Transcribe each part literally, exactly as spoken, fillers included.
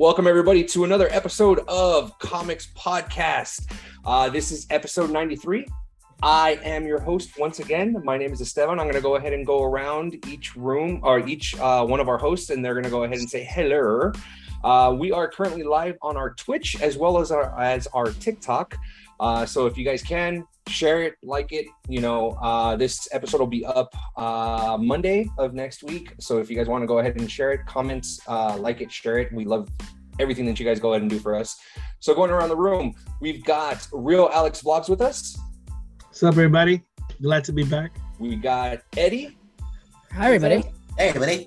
Welcome, everybody, to another episode of Comics Podcast. Uh, this is episode ninety-three. I am your host once again. My name is Esteban. I'm going to go ahead and go around each room or each uh, one of our hosts, and they're going to go ahead and say hello. Uh, we are currently live on our Twitch as well as our as our TikTok. Uh, so if you guys can share it, like it, you know, uh, this episode will be up uh, Monday of next week. So if you guys want to go ahead and share it, comments, uh, like it, share it. We love everything that you guys go ahead and do for us. So going around the room, we've got Real Alex Vlogs with us. What's up, everybody? Glad to be back. We got Eddie. Hi, everybody. Hey, everybody.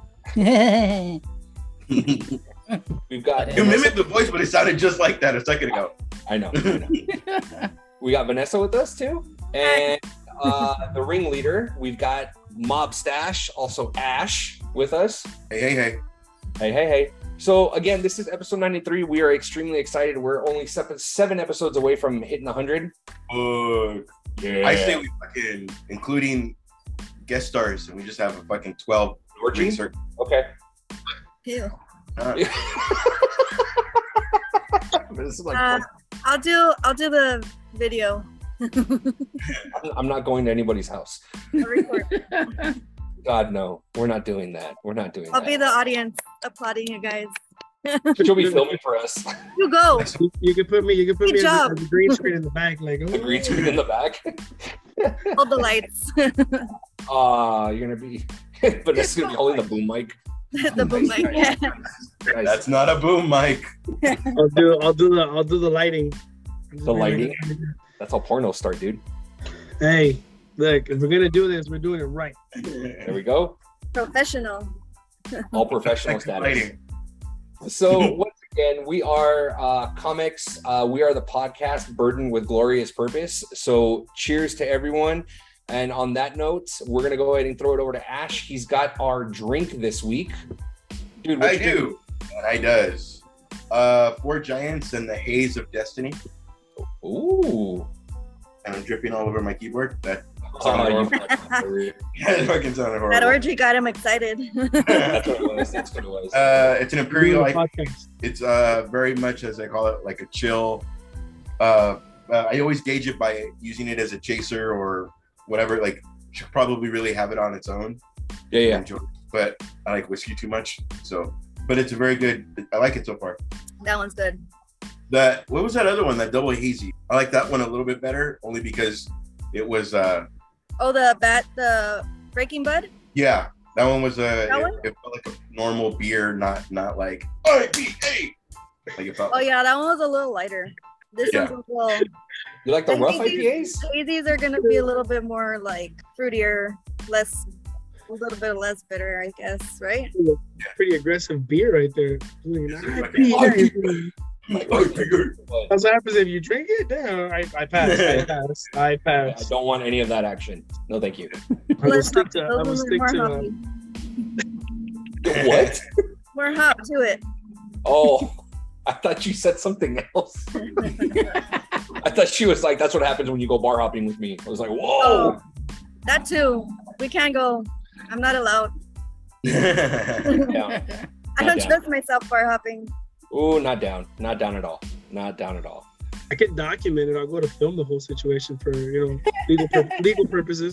We've got You mimicked the voice, but it sounded just like that a second ago. I know. I know. We got Vanessa with us too, and uh, the ringleader. We've got Mob Stash, also Ash, with us. Hey, hey, hey. Hey, hey, hey. So again, this is episode ninety-three. We are extremely excited. We're only seven, seven episodes away from hitting one hundred. Uh, Yeah. I say we fucking, including guest stars, and we just have a fucking twelve Orgy? ring Okay. Ew. uh, This is like, Uh, I'll do I'll do the video. I'm not going to anybody's house. I'll record. God, no. We're not doing that. We're not doing I'll that. be the audience applauding you guys. She'll be filming for us. You go. You, you can put me. You can put Good me as a, job. as a green screen in the back, like The green screen in the back. Hold the lights. Uh, you're gonna be Vanessa's gonna be holding the boom mic. The boom mic. Yeah. Guys, that's not a boom mic. I'll do. I'll do the. I'll do the lighting. The lighting? That's how pornos start, dude. Hey, look. If we're gonna do this, we're doing it right. There we go. Professional. All professional Like status. lighting. So once again, we are uh, comics. Uh, we are the podcast burdened with glorious purpose. So cheers to everyone. And on that note, we're gonna go ahead and throw it over to Ash. He's got our drink this week, dude. what I you doing? do. And I does. Uh, Four Giants and the Haze of Destiny. Ooh. And I'm dripping all over my keyboard. That Uh, you- that fucking sounded horrible. That orgy got him excited. That's what it was. That's what it was. Uh, it's an Imperial. Doing the I- podcast. It's uh very much, as I call it, like a chill. Uh, uh, I always gauge it by using it as a chaser or whatever. Like, should probably really have it on its own. yeah, yeah. Enjoy it. But I like whiskey too much, so. But it's a very good. I like it so far. That one's good. That what was that other one? That double hazy. I like that one a little bit better, only because it was. uh Oh, the bat, the Breaking Bud. Yeah, that one was a. That It, one? it felt like a normal beer, not not like I P A. Like it felt. Oh yeah, that one was a little lighter. This Yeah. one's a little. You like the The rough hazies- I P As? Hazies are gonna be a little bit more like fruitier, less, a little bit less bitter, I guess, right? Pretty aggressive beer right there. Look at that. That's what happens if you drink it. Damn, I, I pass. I pass. I I pass. don't want any of that action. No, thank you. I will Less stick hop- to. I those will ones are stick more to. Uh, hoppy. What? More hop to it. Oh, I thought you said something else. I thought she was like, that's what happens when you go bar hopping with me. I was like, whoa. Oh, that too. We can't go. I'm not allowed. Down. I don't down. trust myself bar hopping. Ooh, not down. Not down at all. Not down at all. I can document it. I'll go to film the whole situation for you know legal pur- legal purposes.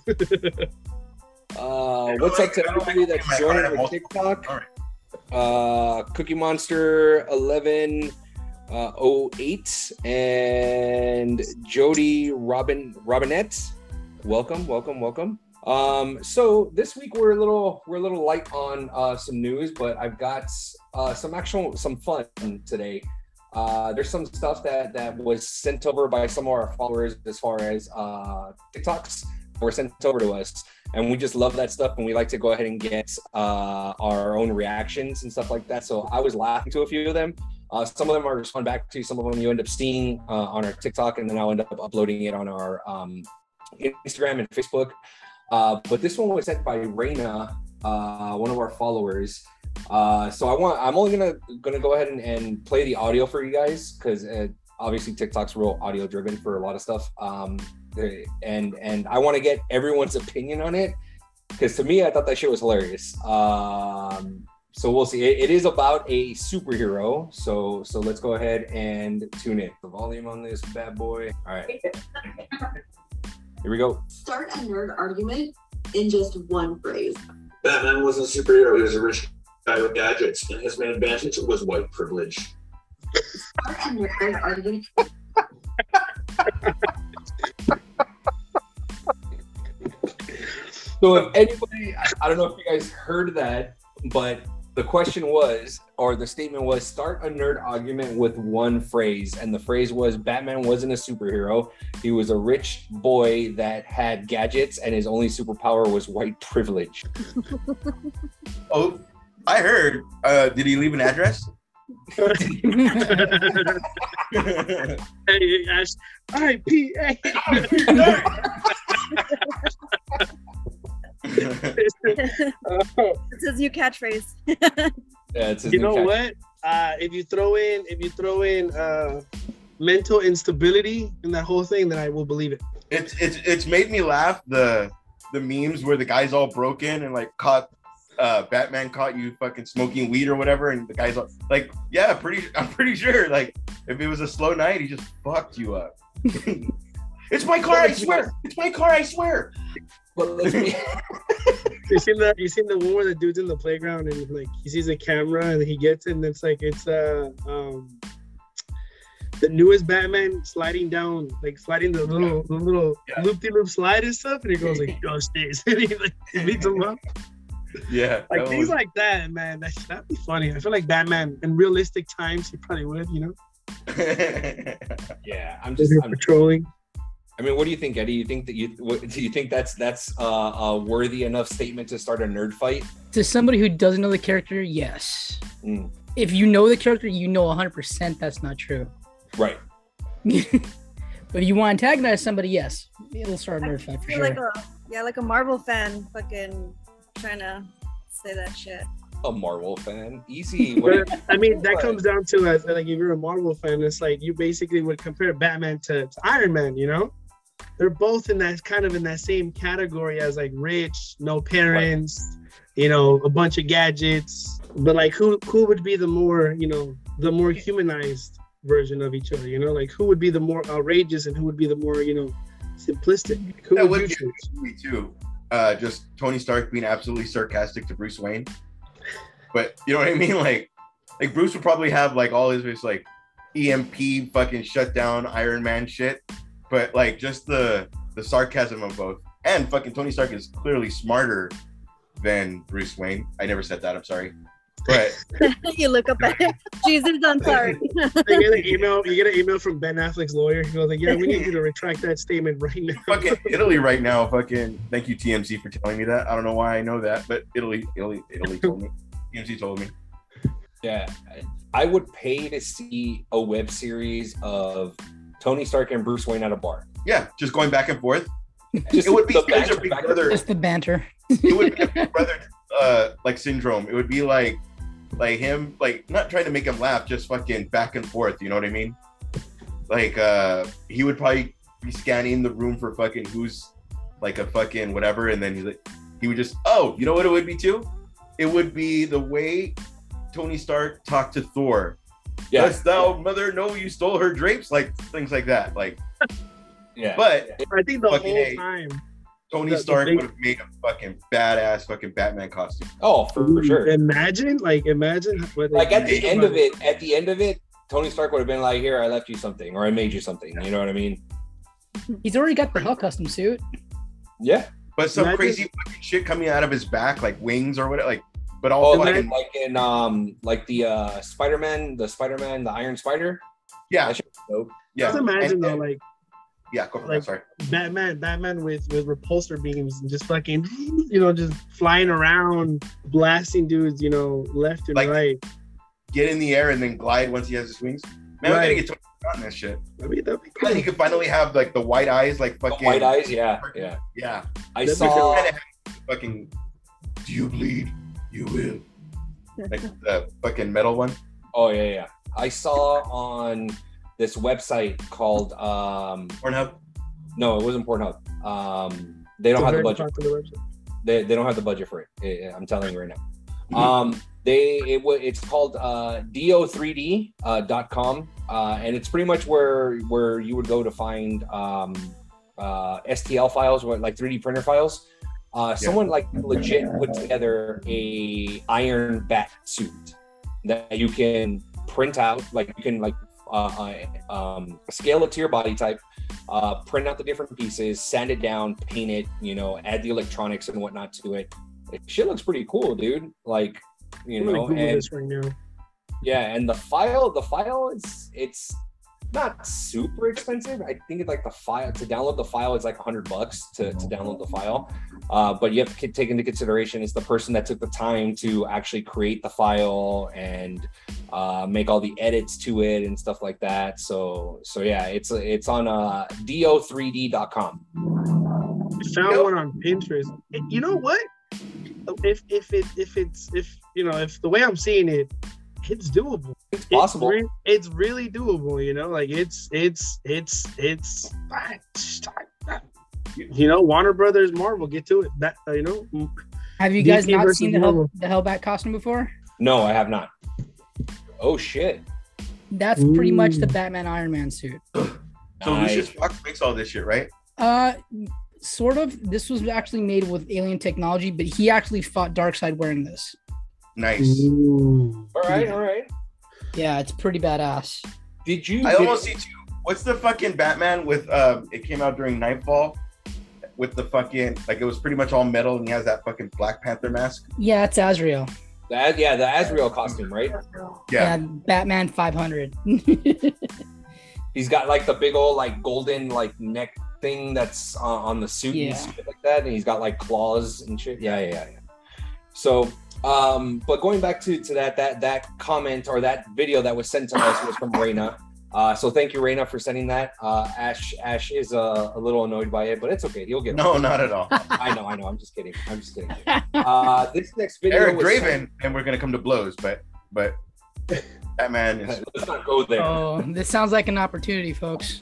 Uh, what's up to everybody that's My joining heart the at TikTok? All right. Uh, Cookie Monster eleven oh eight and Jody Robin Robinette. Welcome, welcome, welcome. Um, so this week we're a little we're a little light on uh, some news, but I've got uh, some actual some fun today. Uh, there's some stuff that that was sent over by some of our followers as far as uh, TikToks were sent over to us, and we just love that stuff, and we like to go ahead and get uh, our own reactions and stuff like that. So I was laughing to a few of them. Uh, some of them I respond back to, some of them you end up seeing uh, on our TikTok, and then I'll end up uploading it on our um, Instagram and Facebook. Uh, but this one was sent by Reina, uh, one of our followers. Uh, so I want, I'm only gonna gonna go ahead and, and play the audio for you guys because uh, obviously TikTok's real audio driven for a lot of stuff. Um, and and I want to get everyone's opinion on it because to me I thought that shit was hilarious. Um, so we'll see. It, it is about a superhero. So so let's go ahead and tune in. The volume on this bad boy. All right. Here we go. Start a nerd argument in just one phrase. Batman wasn't a superhero. He was a rich guy with gadgets, and his main advantage was white privilege. Start a nerd argument. So if anybody, I, I don't know if you guys heard that, but the question was, or the statement was, start a nerd argument with one phrase. And the phrase was, Batman wasn't a superhero. He was a rich boy that had gadgets, and his only superpower was white privilege. Oh, I heard. Uh, did he leave an address? Hey, Ash, I P A. It's his new catchphrase. Yeah, it's his You new know catch- what? Uh, if you throw in, if you throw in uh, mental instability in that whole thing, then I will believe it. It's it's it's made me laugh. The the memes where the guy's all broken and like caught uh Batman caught you fucking smoking weed or whatever, and the guy's all, like, yeah, pretty I'm pretty sure like if it was a slow night, he just fucked you up. It's my car, I swear. It's my car, I swear. But let's be- You seen the you seen the one where the dude's in the playground and like he sees a camera and he gets it and it's like it's uh um the newest Batman sliding down, like sliding the little the little Yeah. loop de loop slide and stuff, and he goes like Justice and he like he beats him up. Yeah. Like that things was- like that, man. That, that'd be funny. I feel like Batman in realistic times he probably would, you know. yeah, I'm Just just, I'm, patrolling. I mean, what do you think, Eddie? You think that you, what, do you think that's, that's uh, a worthy enough statement to start a nerd fight? To somebody who doesn't know the character, yes. Mm, If you know the character, you know one hundred percent that's not true. right. But if you want to antagonize somebody, yes, it'll start a nerd fight for feel sure. like a yeah, like a Marvel fan, fucking trying to say that shit. A Marvel fan. Easy. What- But, I mean, that comes down to as like if you're a Marvel fan, it's like you basically would compare Batman to, to Iron Man, you know? They're both in that kind of in that same category as like rich, no parents, you know, a bunch of gadgets. But like who who would be the more, you know, the more humanized version of each other, you know? Like who would be the more outrageous and who would be the more, you know, simplistic? Who That would would you be choose? me too. Uh, just Tony Stark being absolutely sarcastic to Bruce Wayne. But you know what I mean? Like, like Bruce would probably have like all his, his like E M P fucking shut down Iron Man shit. But like just the the sarcasm of both. And fucking Tony Stark is clearly smarter than Bruce Wayne. I never said that. I'm sorry. But You look up at it. Jesus, I'm sorry. You get an email. You get an email from Ben Affleck's lawyer. He goes like, "Yeah, we need you to retract that statement right now." fucking Italy right now. Fucking thank you T M Z for telling me that. I don't know why I know that, but Italy, Italy, Italy told me. T M Z told me. Yeah, I would pay to see a web series of Tony Stark and Bruce Wayne at a bar. Yeah, just going back and forth. Just It would be the such a banter big back and brother. Just the banter. It would be a big brother uh like syndrome. It would be like like him like not trying to make him laugh, just fucking back and forth. You know what I mean? Like uh he would probably be scanning the room for fucking who's like a fucking whatever, and then he's like he would just oh you know what it would be too? It would be the way Tony Stark talked to Thor. Yeah, Dost thou mother know you stole her drapes? Like things like that. Like, yeah. but I think the Fucking whole A. time. Tony The- the Stark big- would have made a fucking badass fucking Batman costume. Oh, for, for sure. Imagine, like, imagine. What they Like at the did end about of it, at the end of it, Tony Stark would have been like, "Here, I left you something, or I made you something." You know what I mean? He's already got the Hell custom suit. Yeah. But some Imagine- crazy fucking shit coming out of his back, like wings or whatever. Like, but all Oh, like, fucking like in um, like the uh, Spider-Man, the Spider-Man, the Iron Spider. yeah, That shit was dope. yeah. Just imagine And- though, and- like yeah, go for like- that. Sorry. Batman, Batman with with repulsor beams and just fucking, you know, just flying around, blasting dudes, you know, left and Like- right. Get in the air and then glide once he has his wings. Man, we gotta Right. get Tony Stark on this shit. I mean, that'd be And then cool. he could finally have like the white eyes, like The fucking white eyes. Yeah, yeah. Yeah, I That'd be saw. Kinda have fucking. Do you bleed? You will. Like the fucking metal one. Oh yeah, yeah. I saw on this website called um, Pornhub. no, it wasn't Pornhub. Um, they don't It's a have the very budget. popular website. They, they don't have the budget for it. Eh, eh, I'm telling you right now. Um, They it wa- it's called uh, D O three D dot com, uh, and it's pretty much where where you would go to find um, uh, S T L files, or like three D printer files. Uh, someone like legit put together a Iron Bat suit that you can print out, like you can like uh, uh, um, scale it to your body type, uh, print out the different pieces, sand it down, paint it, you know, add the electronics and whatnot to it. It shit looks pretty cool, dude. Like, you I'm gonna know, Google and this right now. yeah, and the file, the file is it's not super expensive. I think it's like the file to download the file is like a hundred bucks to, to download the file. Uh, but you have to take into consideration is the person that took the time to actually create the file and uh, make all the edits to it and stuff like that. So so yeah, it's it's on uh, D O three D dot com. I found one on Pinterest. You know what? If if it if it's if you know if the way I'm seeing it, it's doable. It's possible. It's, re- it's really doable. You know, like it's it's it's it's. You know, Warner Brothers, Marvel, get to it. That uh, you know. Have you guys D C not versus seen the Marvel. Hell, the Hellbat costume before? No, I have not. Oh shit. That's pretty much the Ooh. Batman Iron Man suit. So Nice. Lucius Fox makes all this shit, right? Uh, sort of. This was actually made with alien technology, but he actually fought Darkseid wearing this. Nice. Ooh. All right, all right. Yeah, it's pretty badass. Did you? I did- almost see two. What's the fucking Batman with? Um, it came out during Nightfall, with the fucking like it was pretty much all metal, and he has that fucking Black Panther mask. Yeah, it's Azrael. that, yeah, the Azrael costume, right? Yeah, Yeah. Batman five hundred. He's got like the big old like golden like neck thing that's uh, on the suit Yeah. and shit like that, and he's got like claws and shit. Yeah, yeah, yeah. yeah. So, um, but going back to to that that that comment or that video that was sent to us was from Reina. Uh, so thank you, Reina, for sending that. Uh, Ash Ash is uh, a little annoyed by it, but it's okay. He'll get. No, not at all. I know, I know. I'm just kidding. I'm just kidding. Uh, this next video. Eric was Draven, and we're gonna come to blows, but but Batman is. sent- Let's not go there. Oh, this sounds like an opportunity, folks.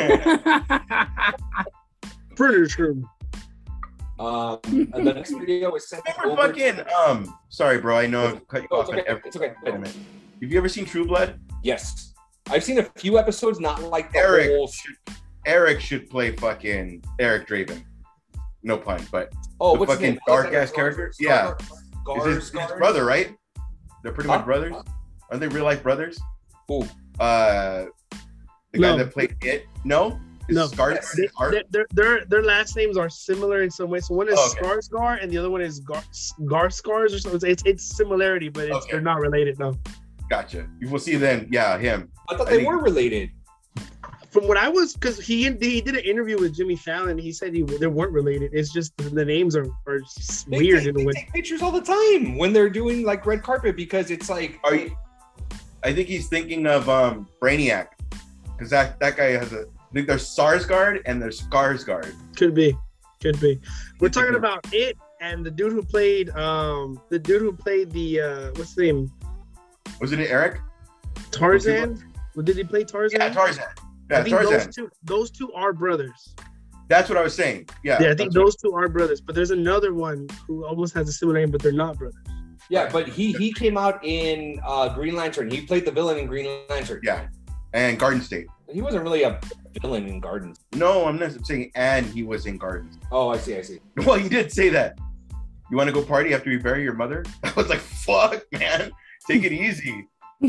Pretty true. Um, the next video was sent Remember over. fucking um. Sorry, bro. I know I've cut you No, off it's on okay. every It's okay. moment. Have you ever seen True Blood? Yes, I've seen a few episodes, not like the Eric whole. should, Eric should play fucking Eric Draven. No pun, but Oh, the what's his fucking name? dark Scar- ass character? Scar- Yeah. Scar- Is his, his Scar- brother, right? They're pretty Huh? much brothers. Aren't they real life brothers? Who? Uh, the No. guy that played it. No, Is No. Scars- They, Art- they- their, their their last names are similar in some way. So one is Oh, okay. Skarsgård and the other one is Gar Gar Scars or something. It's it's similarity, but it's, Okay. they're not related. No. Gotcha. You will see then. Yeah, him. I thought I they think- were related. From what I was, because he he did an interview with Jimmy Fallon. He said he they weren't related. It's just the, the names are are just They weird take, in a they way. take pictures all the time when they're doing like red carpet because it's like Are you? I think he's thinking of um Brainiac, because that that guy has a. I think there's Sarsgaard and there's Skarsgård. Could be, could be. We're talking about it and the dude who played um the dude who played the uh what's his name Wasn't it Eric? Tarzan. Did he play Tarzan? Yeah, Tarzan. I Yeah, think Tarzan. those two those two are brothers. That's what I was saying. Yeah. Yeah, I think that's what- those two are brothers. But there's another one who almost has a similar name, but they're not brothers. yeah, but he he came out in uh, Green Lantern. He played the villain in Green Lantern. Yeah. And Garden State. He wasn't really a villain in Gardens. No, I'm not saying and he was in Gardens. Oh, I see, I see. Well, you did say that. You want to go party after you bury your mother? I was like, fuck, man. Take it easy.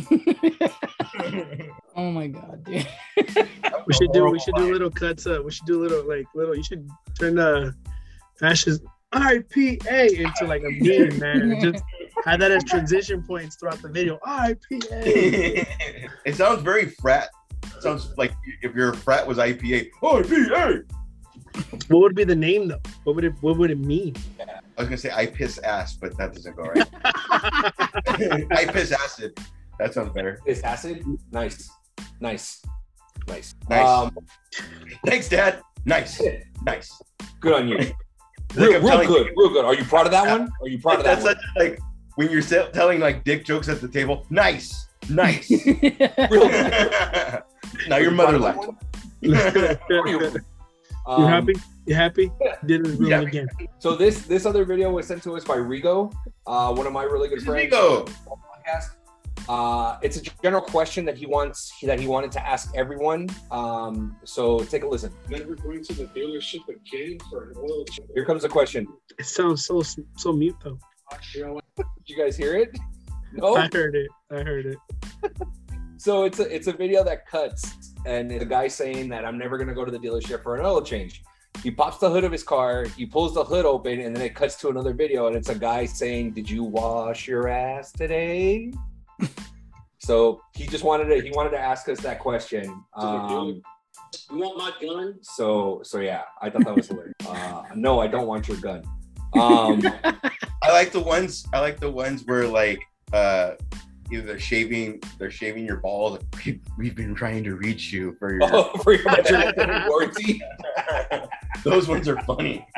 Oh my god, dude. We should do we should do little cuts up. We should do little like little you should turn uh Ash's I P A into like a meme, man. And just have that as transition points throughout the video. I P A. It sounds very frat. It sounds like if your frat was I P A. Oh, I P A. What would be the name though? What would it what would it mean? I was gonna say I piss ass, but that doesn't go right. I piss acid. That sounds better. This acid, nice, nice, nice. Nice. Um, Thanks, Dad. Nice. Nice. good on you. Like Real, I'm real telling good, you. real good. Are you proud of that one? Are you proud of that That's one? such a, like when you're se- telling like dick jokes at the table. Nice. Nice. Real good. Now your Are you mother proud of left. that one? You Um, happy? You happy? Yeah. Did it really Yeah. again. So this this other video was sent to us by Rigo, uh, one of my really good This is friends. Rigo. Podcast. Uh, it's a general question that he wants that he wanted to ask everyone. Um, so take a listen. Never going to the dealership again for an oil change. Here comes the question. It sounds so so mute though. Did you guys hear it? No. I heard it. I heard it. So it's a it's a video that cuts, and it's a guy saying that I'm never gonna go to the dealership for an oil change. He pops the hood of his car, he pulls the hood open, and then it cuts to another video, and it's a guy saying, "Did you wash your ass today?" So he just wanted to he wanted to ask us that question. Um, You want my gun? so so yeah, I thought that was hilarious. Uh, no, I don't want your gun. Um, I like the ones. I like the ones where like uh, either they're shaving, they're shaving your balls. We've, we've been trying to reach you for your. oh, for your maternity warranty. Those ones are funny.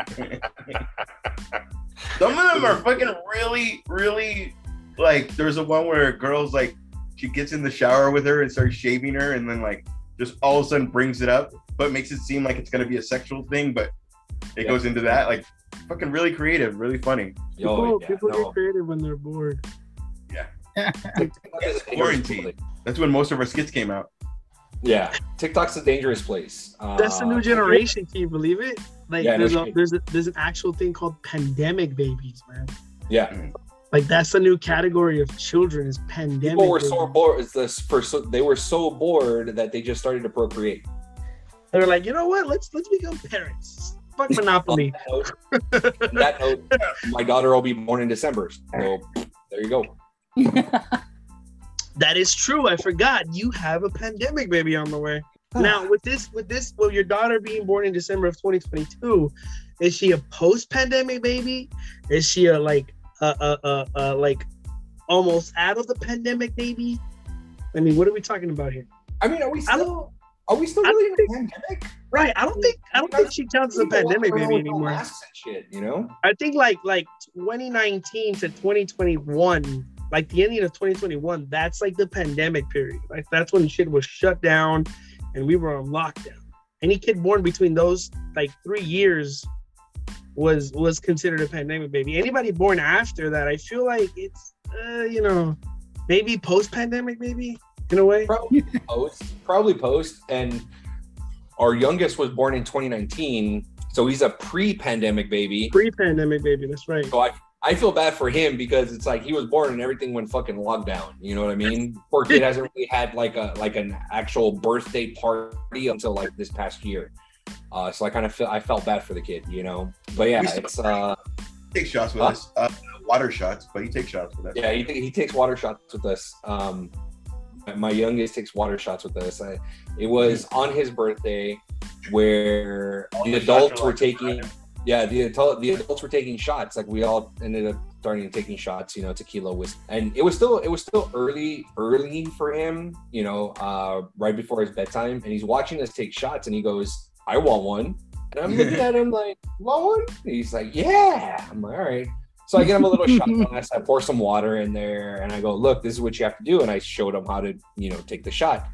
Some of them are fucking really, really like. There's a one where a girl's like, she gets in the shower with her and starts shaving her, and then like just all of a sudden brings it up, but makes it seem like it's gonna be a sexual thing, but it Yeah. goes into that. Like, fucking really creative, really funny. Yo, People, yeah, people no. get creative when they're bored. TikTok is a dangerous Quarantine. place. That's when most of our skits came out. Yeah, TikTok's a dangerous place. Uh, That's the new generation. Can you believe it? Like Yeah, no there's a, shit. there's a, there's an actual thing called pandemic babies, man. Yeah, Like that's the new category of children is pandemic. people were so babies. bored. It's this for so they were so bored that they just started to procreate. They're like, you know what? Let's let's become parents. Fuck Monopoly. On that note, on that note, my daughter will be born in December. So there you go. That is true. I forgot you have a pandemic baby on the way. Now with this with this with your daughter being born in December of twenty twenty-two, is she a post-pandemic baby? Is she a like a a, a, a like almost out of the pandemic baby? I mean, what are we talking about here? I mean, are we I still are we still I really in don't a pandemic? Right. I don't think I don't think she counts as a pandemic baby anymore. Masks and shit, you know? I think like like twenty nineteen to twenty twenty-one, like the ending of twenty twenty-one, that's like the pandemic period. Like that's when shit was shut down and we were on lockdown. Any kid born between those like three years was was considered a pandemic baby. Anybody born after that, I feel like it's uh, you know, maybe post-pandemic, maybe in a way. Probably post, probably post. And our youngest was born in twenty nineteen, so he's a pre-pandemic baby. Pre-pandemic baby, that's right. So I, I feel bad for him because it's like he was born and everything went fucking lockdown. You know what I mean? Poor kid hasn't really had like a like an actual birthday party until like this past year. Uh, so I kind of feel I felt bad for the kid, you know. But yeah, We still- it's uh Take shots with Huh? us. Uh, water shots, but he takes shots with us. yeah he he takes water shots with us. Um, my youngest takes water shots with us. I, it was on his birthday where All the the shots adults are were like- taking. Yeah, the adult, the adults were taking shots. Like we all ended up starting taking shots, you know, tequila, whiskey, and it was still it was still early, early for him, you know, uh, right before his bedtime, and he's watching us take shots, and he goes, "I want one," and I'm looking at him like, "Want one?" And he's like, "Yeah." I'm like, "All right." So I get him a little shot glass. I pour some water in there, and I go, "Look, this is what you have to do." And I showed him how to, you know, take the shot.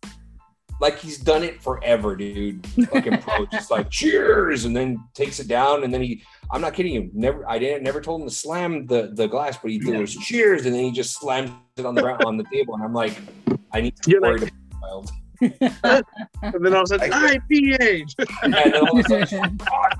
Like he's done it forever, dude. Fucking pro, just like cheers, and then takes it down, and then he. I'm not kidding you. Never, I didn't never told him to slam the the glass, but he did was cheers, and then he just slammed it on the ground on the table, and I'm like, I need to be You're worried like- about the child. And then all of a sudden, I- I P H. And then all of a sudden,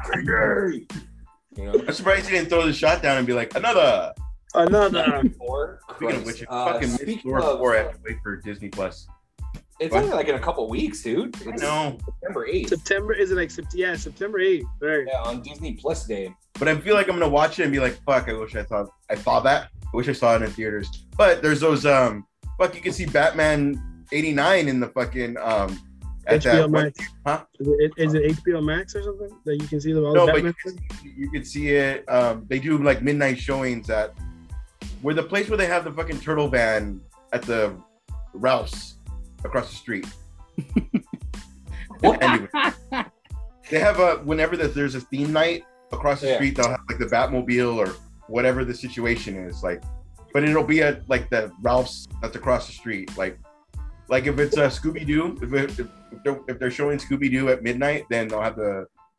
you know, I'm surprised he didn't throw the shot down and be like, another. Another. four. Speaking of which, Christ. it's Uh, fucking speaking mid-floor of- four. I have to wait for Disney Plus. It's What? only like in a couple weeks, dude. I It's know, September eighth. September is it like Sept- yeah, September eighth. Right. Yeah, on Disney Plus Day. but I feel like I'm gonna watch it and be like, "Fuck! I wish I thought I saw that. I wish I saw it in theaters." But there's those um, fuck, you can see Batman eighty-nine in the fucking um, at H B O that Max. Huh? Is it, is it H B O Max or something that you can see the all No, the but Batman? you can, you can see it. Um, they do like midnight showings at where the place where they have the fucking turtle van at the Ralph's across the street. Anyway, they have a whenever there's, there's a theme night across the Yeah. street, they'll have like the Batmobile or whatever the situation is. Like, but it'll be at like the Ralph's that's across the street. Like, like if it's a Scooby Doo, if, it, if, they're, if they're showing Scooby Doo at midnight, then they'll have the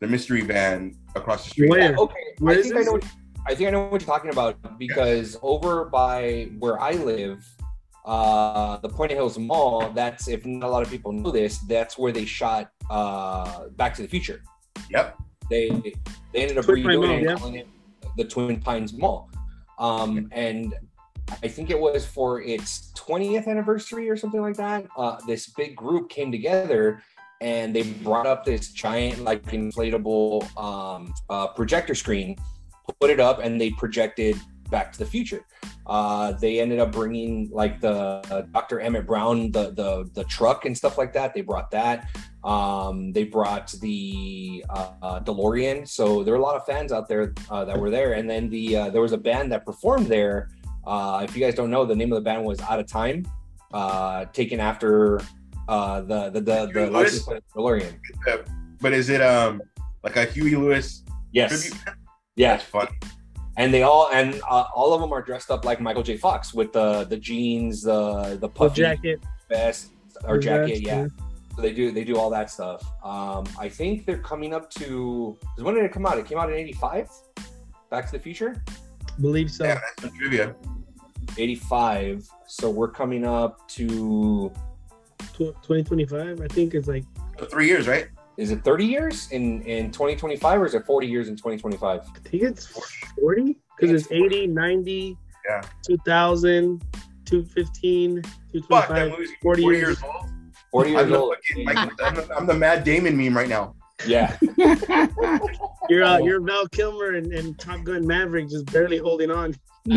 the mystery van across the street. Where? Yeah, okay. Where I is think I this? know. What, I think I know what you're talking about because over by where I live, uh, the Point of Hills Mall. That's if not a lot of people know this. That's where they shot uh, Back to the Future. Yep. They they ended up Twin Pine redoing Mall, it, yeah. and calling it the Twin Pines Mall. Um, and I think it was for its twentieth anniversary or something like that. Uh, this big group came together and they brought up this giant, like, inflatable um, uh, projector screen, put it up, and they projected Back to the Future. Uh, they ended up bringing like the uh, Doctor Emmett Brown, the the the truck and stuff like that. They brought that. Um, they brought the uh, uh, DeLorean. So there were a lot of fans out there uh, that were there. And then the uh, there was a band that performed there. Uh, if you guys don't know, the name of the band was Out of Time, uh, taken after uh, the the the, the license plate of DeLorean. Uh, but is it um like a Huey Lewis Yes. tribute? Yeah. That's fun. And they all and uh, all of them are dressed up like Michael J. Fox with the the jeans, the the The puffy jacket. vest or The jacket. vest, Yeah. yeah. So they do they do all that stuff. Um, I think they're coming up to. When did it come out? It came out in eighty-five. Back to the Future. Believe so. Yeah, that's some trivia. eighty-five. So we're coming up to. Tw- twenty twenty-five, I think it's like, So three years, right? Is it thirty years in in twenty twenty-five or is it forty years in twenty twenty-five? I think it's forty because it's eighty, ninety, Yeah. two thousand, two fifteen, two Fuck, that twenty-five, movie's forty forty years. years old. forty years I'm the, old. fucking, like, I'm, the, I'm the Matt Damon meme right now. Yeah. You're uh, you're Val Kilmer and, and Top Gun Maverick just barely holding on.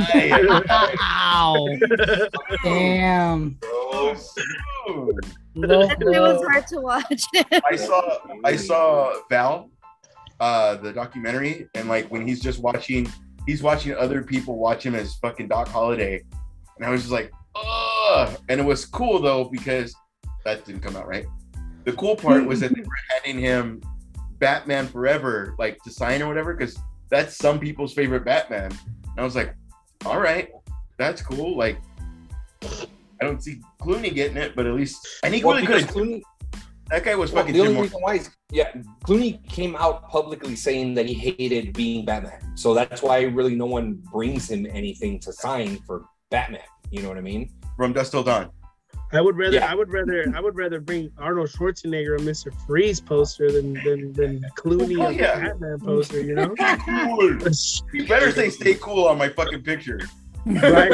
Wow. Damn. Oh, shoot. No, It was hard to watch. I saw I saw Val, uh, the documentary, and like when he's just watching, he's watching other people watch him as fucking Doc Holliday, and I was just like, ugh. And it was cool though because that didn't come out right. The cool part was that they were handing him Batman Forever, like to sign or whatever, because that's some people's favorite Batman. And I was like, all right, that's cool. Like, I don't see Clooney getting it, but at least, and he Well, really could because have. Clooney, That guy was well, fucking the only Jim reason why is yeah, Clooney came out publicly saying that he hated being Batman. So that's why really no one brings him anything to sign for Batman. You know what I mean? from Dust Till Dawn. I would rather Yeah. I would rather I would rather bring Arnold Schwarzenegger a Mister Freeze poster than than, than Clooney Oh, a yeah. Batman poster, you know? Cool. You better say stay cool on my fucking picture. Right.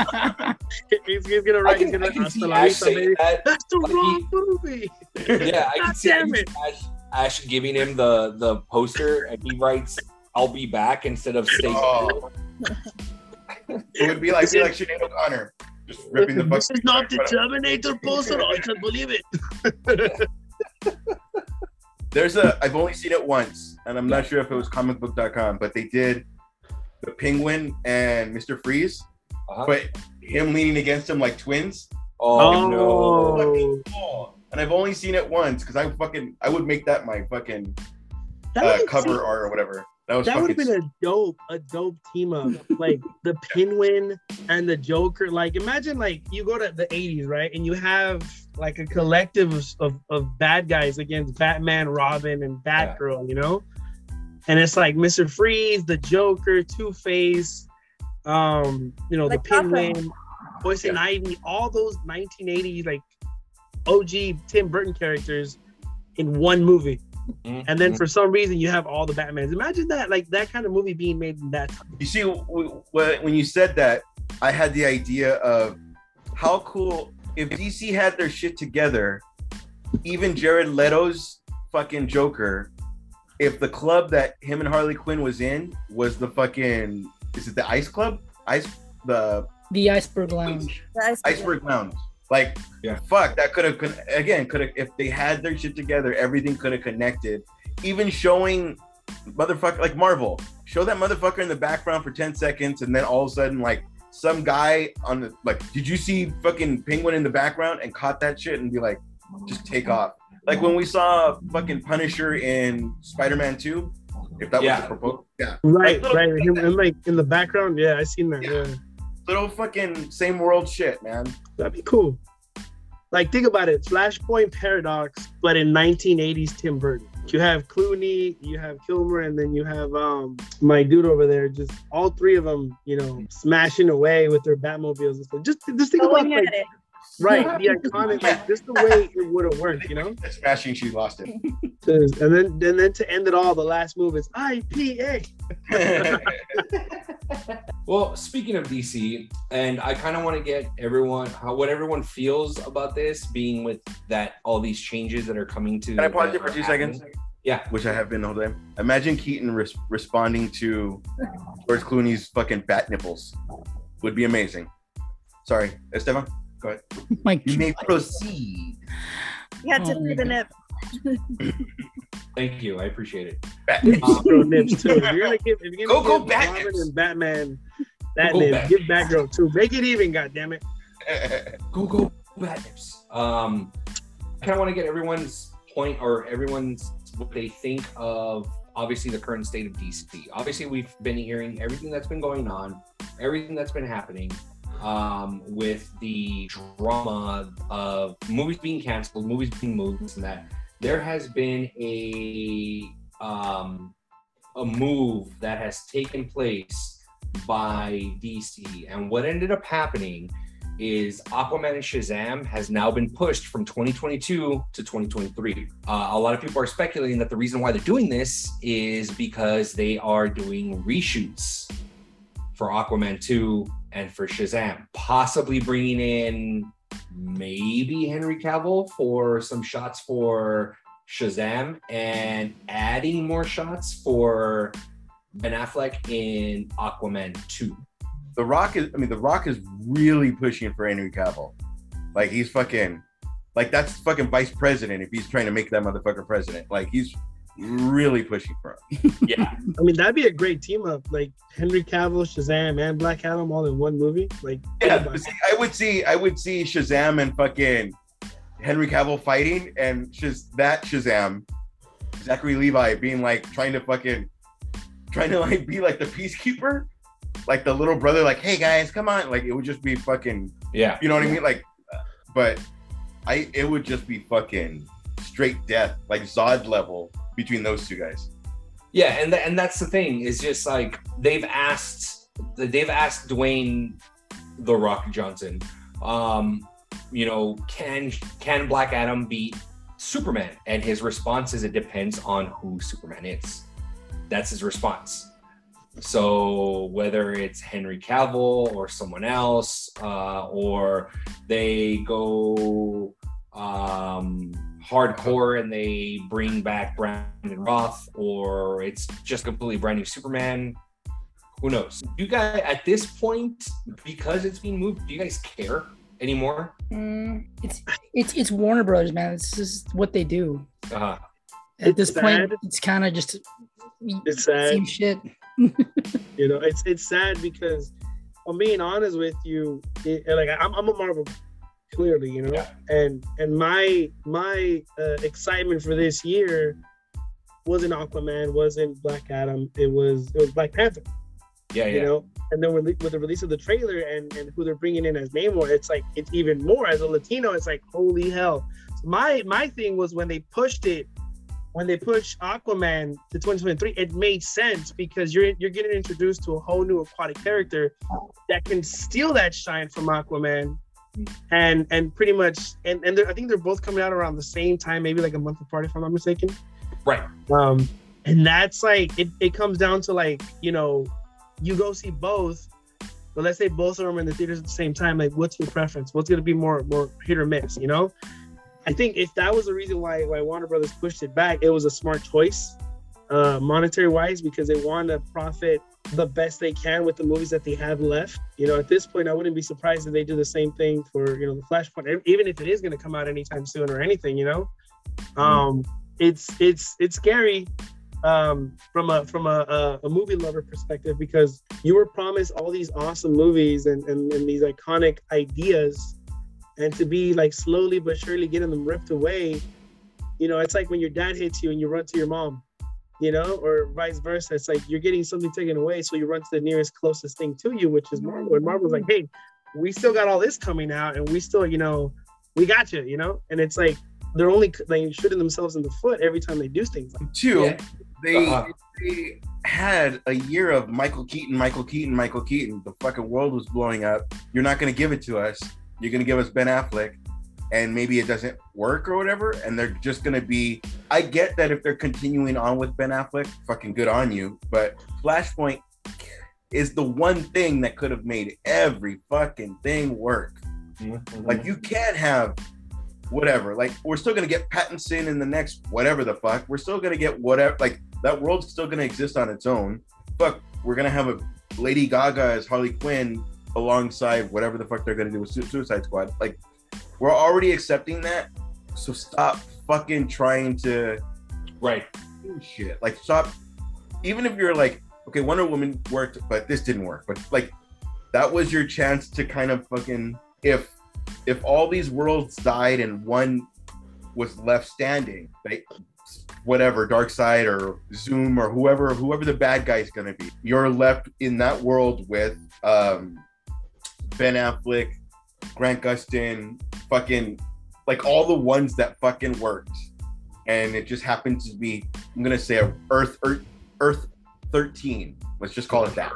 he's, he's gonna I write he's can, gonna I can hasta see la Ash vista, saying baby. that. That's the Like, wrong movie. Yeah, I can God see, I damn can see it. Ash, Ash giving him the, the poster and he writes, I'll be back instead of stay Oh. It would be like, be like Sinead O'Connor, just ripping the This fucking. is not the Terminator poster. I can't believe it. There's a. I've only seen it once, and I'm not sure if it was comic book dot com, but they did the Penguin and Mister Freeze, Uh-huh. but him leaning against him like twins. Oh, no. Fucking cool. And I've only seen it once because I fucking I would make that my fucking That uh, would've cover been- art or whatever. That was That would fucking. have been a dope, a dope team up. Like the Penguin and the Joker. Like imagine like you go to the eighties, right? And you have like a collective of, of, of bad guys against Batman, Robin, and Batgirl, you know? And it's like Mister Freeze, the Joker, Two-Face, um, you know, Like the Gotham. Penguin, Poison Ivy, all those nineteen eighties like O G Tim Burton characters in one movie. Mhm. And then for some reason you have all the Batmans. Imagine that, like that kind of movie being made in that time. You see, w- w- when you said that, I had the idea of how cool if D C had their shit together. Even Jared Leto's fucking Joker, if the club that him and Harley Quinn was in was the fucking, is it the Ice Club? Ice the The Iceberg Lounge. The ice- Iceberg Lounge. Like, Yeah. fuck, that could have con- again could have if they had their shit together, everything could have connected. Even showing motherfucker like Marvel, show that motherfucker in the background for ten seconds, and then all of a sudden, like some guy on the like, did you see fucking Penguin in the background and caught that shit and be like, just take off. Like when we saw fucking Punisher in Spider-Man two, if that Yeah. was the proposal, yeah, Right, Like, right. little- Him, and like in the background, yeah, I seen that. Yeah. Yeah. little fucking same world shit, man. That'd be cool. Like think about it, Flashpoint Paradox, but in nineteen eighties Tim Burton. you have Clooney, you have Kilmer, and then you have um my dude over there. Just all three of them, you know, smashing away with their Batmobiles and stuff. Just, just think Going about at like, it. right, the iconic, like just the way it would have worked, you know. That smashing, she lost it. And then, and then to end it all, the last move is I P A. Well, speaking of D C, and I kind of want to get everyone how what everyone feels about this, being with that all these changes that are coming to. Can I pause that it for are two happening. seconds? Yeah. Which I have been the whole time. Imagine Keaton res- responding to George Clooney's fucking bat nipples. Would be amazing. Sorry, Esteban, go ahead. My You may proceed. You had to Oh see my the God. nip. Thank you. I appreciate it. Bat Nips, nipples. bro, nips too. If you're gonna give, if you're Go, gonna go, give Bat Robin nips. and Batman that Go, go, nip, Bat give nips. Batgirl too. Make it even, goddammit. Go go Bat Nips. Um, I kind of want to get everyone's point or everyone's what they think of obviously the current state of D C. Obviously, we've been hearing everything that's been going on, everything that's been happening um, with the drama of movies being canceled, movies being moved, this and that. There has been a um, a move that has taken place by D C, and what ended up happening is Aquaman and Shazam has now been pushed from twenty twenty-two to twenty twenty-three. Uh, a lot of people are speculating that the reason why they're doing this is because they are doing reshoots for Aquaman two and for Shazam, possibly bringing in maybe Henry Cavill for some shots for Shazam and adding more shots for Ben Affleck in Aquaman two. The Rock is, I mean, The Rock is really pushing for Henry Cavill. Like, he's fucking, like, that's fucking vice president if he's trying to make that motherfucker president. Like, he's really pushing for him. Yeah. I mean, that'd be a great team up. Like Henry Cavill, Shazam, and Black Adam all in one movie. Like, Yeah, but see, I would see, I would see Shazam and fucking Henry Cavill fighting, and just that Shazam, Zachary Levi being like, trying to fucking, trying to like be like the peacekeeper. Like the little brother, like, hey guys, come on. Like, it would just be fucking, Yeah. you know what I mean? Like, uh, but I, it would just be fucking straight death, like Zod level between those two guys. Yeah, and th- and that's the thing. Is just like they've asked, they've asked Dwayne the Rock Johnson, um, you know, can can Black Adam beat Superman? And his response is, it depends on who Superman is. That's his response. So whether it's Henry Cavill or someone else, uh, or they go um, hardcore and they bring back Brandon Roth, or it's just completely brand new Superman, who knows? Do you guys, at this point, because it's being moved, do you guys care anymore? Mm, it's it's it's Warner Brothers, man. It's just what they do. Uh, At this It's point, sad. it's kind of just It's sad. same shit. You know, it's it's sad because I'm being honest with you. It, like I'm, I'm a Marvel, clearly, you know, Yeah. and and my my uh, excitement for this year wasn't Aquaman, wasn't Black Adam. It was it was Black Panther. yeah, You yeah. know, and then with, with the release of the trailer and and who they're bringing in as Namor, it's like it's even more as a Latino. It's like holy hell. So my my thing was when they pushed it. When they pushed Aquaman to twenty twenty-three, it made sense because you're you're getting introduced to a whole new aquatic character that can steal that shine from Aquaman, and and pretty much and and I think they're both coming out around the same time, maybe like a month apart if I'm not mistaken. Right. Um, and that's like it. It comes down to like you know, you go see both, but let's say both of them are in the theaters at the same time. Like, what's your preference? What's gonna be more more hit or miss? You know. I think if that was the reason why why Warner Brothers pushed it back, it was a smart choice, uh, monetary wise, because they want to profit the best they can with the movies that they have left. You know, at this point, I wouldn't be surprised if they do the same thing for you know the Flashpoint, even if it is going to come out anytime soon or anything. You know, um, it's it's it's scary um, from a from a, a, a movie lover perspective because you were promised all these awesome movies and and, and these iconic ideas. And to be like slowly but surely getting them ripped away, you know, it's like when your dad hits you and you run to your mom, you know, or vice versa. It's like you're getting something taken away, so you run to the nearest closest thing to you, which is Marvel. And Marvel's like, hey, we still got all this coming out, and we still, you know, we got you, you know. And it's like they're only like shooting themselves in the foot every time they do things. Like Two, Yeah. they Uh-huh. they had a year of Michael Keaton, Michael Keaton, Michael Keaton. The fucking world was blowing up. You're not gonna give it to us. You're gonna give us Ben Affleck, and maybe it doesn't work or whatever. And they're just gonna be. I get that if they're continuing on with Ben Affleck, fucking good on you. But Flashpoint is the one thing that could have made every fucking thing work. Mhm. Like you can't have whatever. Like we're still gonna get Pattinson in the next whatever the fuck. We're still gonna get whatever. Like that world's still gonna exist on its own. Fuck, we're gonna have a Lady Gaga as Harley Quinn alongside whatever the fuck they're gonna do with Su- Suicide Squad. Like we're already accepting that. So stop fucking trying to Right. do shit. Like stop. Even if you're like, okay, Wonder Woman worked, but this didn't work. But like that was your chance to kind of fucking if if all these worlds died and one was left standing, like whatever, Darkseid or Zoom or whoever, whoever the bad guy is gonna be, you're left in that world with um, Ben Affleck, Grant Gustin, fucking like all the ones that fucking worked, and it just happens to be, I'm gonna say a Earth Earth Earth thirteen. Let's just call it that,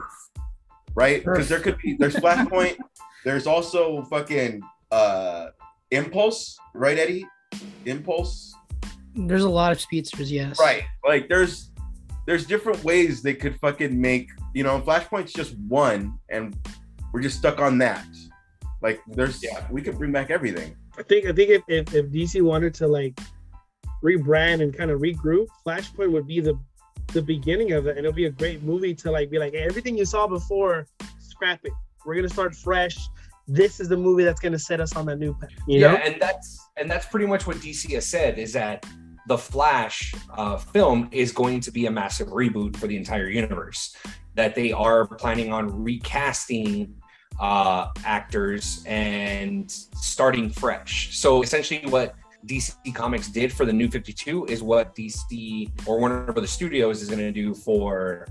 right? Because there could be there's Flashpoint. There's also fucking uh, Impulse, right, Eddie? Impulse. There's a lot of speedsters, yes. Right. Like there's there's different ways they could fucking make, you know, Flashpoint's just one and we're just stuck on that. Like there's Yeah. we could bring back everything. I think I think if, if, if D C wanted to like rebrand and kind of regroup, Flashpoint would be the the beginning of it, and it'll be a great movie to like be like, hey, everything you saw before, scrap it. We're gonna start fresh. This is the movie that's gonna set us on that new path. You yeah, know? and that's and that's pretty much what D C has said is that the Flash uh, film is going to be a massive reboot for the entire universe. That they are planning on recasting uh, actors and starting fresh. So essentially, what D C Comics did for the New fifty-two is what D C or Warner Brothers Studios is going to do for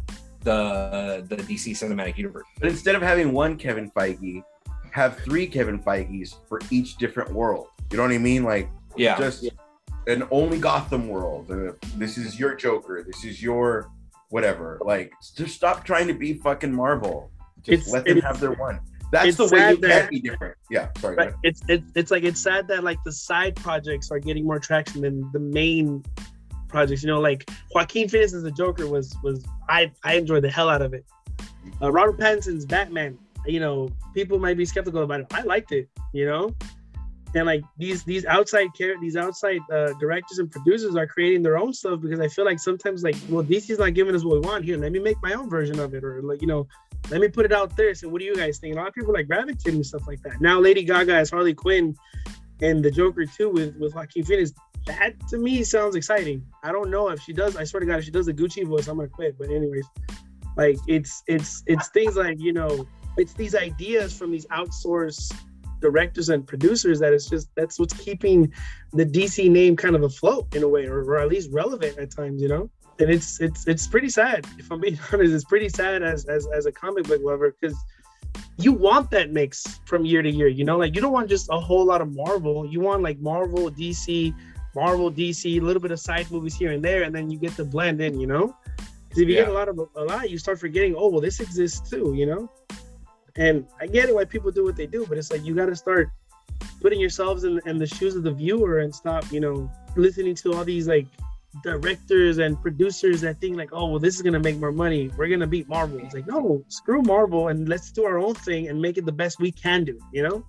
the the D C Cinematic Universe. But instead of having one Kevin Feige, have three Kevin Feiges for each different world. You know what I mean? Like Yeah, just an only Gotham world. Uh, this is your Joker. This is your whatever. Like just stop trying to be fucking Marvel. Just It's- let them it's- have their one. That's it's the way sad you that- can be different. Yeah, sorry. Right. It's it's it's like it's sad that like the side projects are getting more traction than the main projects. You know, like Joaquin Phoenix as the Joker was was I I enjoyed the hell out of it. Uh, Robert Pattinson's Batman. You know, people might be skeptical about it. I liked it. You know, and like these these outside care these outside uh, directors and producers are creating their own stuff because I feel like sometimes like, well, D C's not giving us what we want here. Let me make my own version of it, or like, you know, let me put it out there. So what do you guys think? A lot of people like gravitating and stuff like that. Now Lady Gaga as Harley Quinn and the Joker too with with Joaquin Phoenix. That to me sounds exciting. I don't know if she does. I swear to God, if she does the Gucci voice, I'm gonna quit. But anyways, like it's it's it's things like, you know, it's these ideas from these outsourced directors and producers that it's just that's what's keeping the D C name kind of afloat in a way, or, or at least relevant at times, you know. And it's it's it's pretty sad, if I'm being honest. It's pretty sad as as as a comic book lover, because you want that mix from year to year, you know, like you don't want just a whole lot of Marvel. You want like Marvel, D C, Marvel, D C, a little bit of side movies here and there, and then you get the blend in, you know. Because if you Yeah. get a lot of a lot, you start forgetting, oh well, this exists too, you know. And I get it why people do what they do, but it's like you got to start putting yourselves in, in the shoes of the viewer and stop, you know, listening to all these like directors and producers that think like, oh well, this is gonna make more money, we're gonna beat Marvel. It's like, no, screw Marvel and let's do our own thing and make it the best we can do, you know.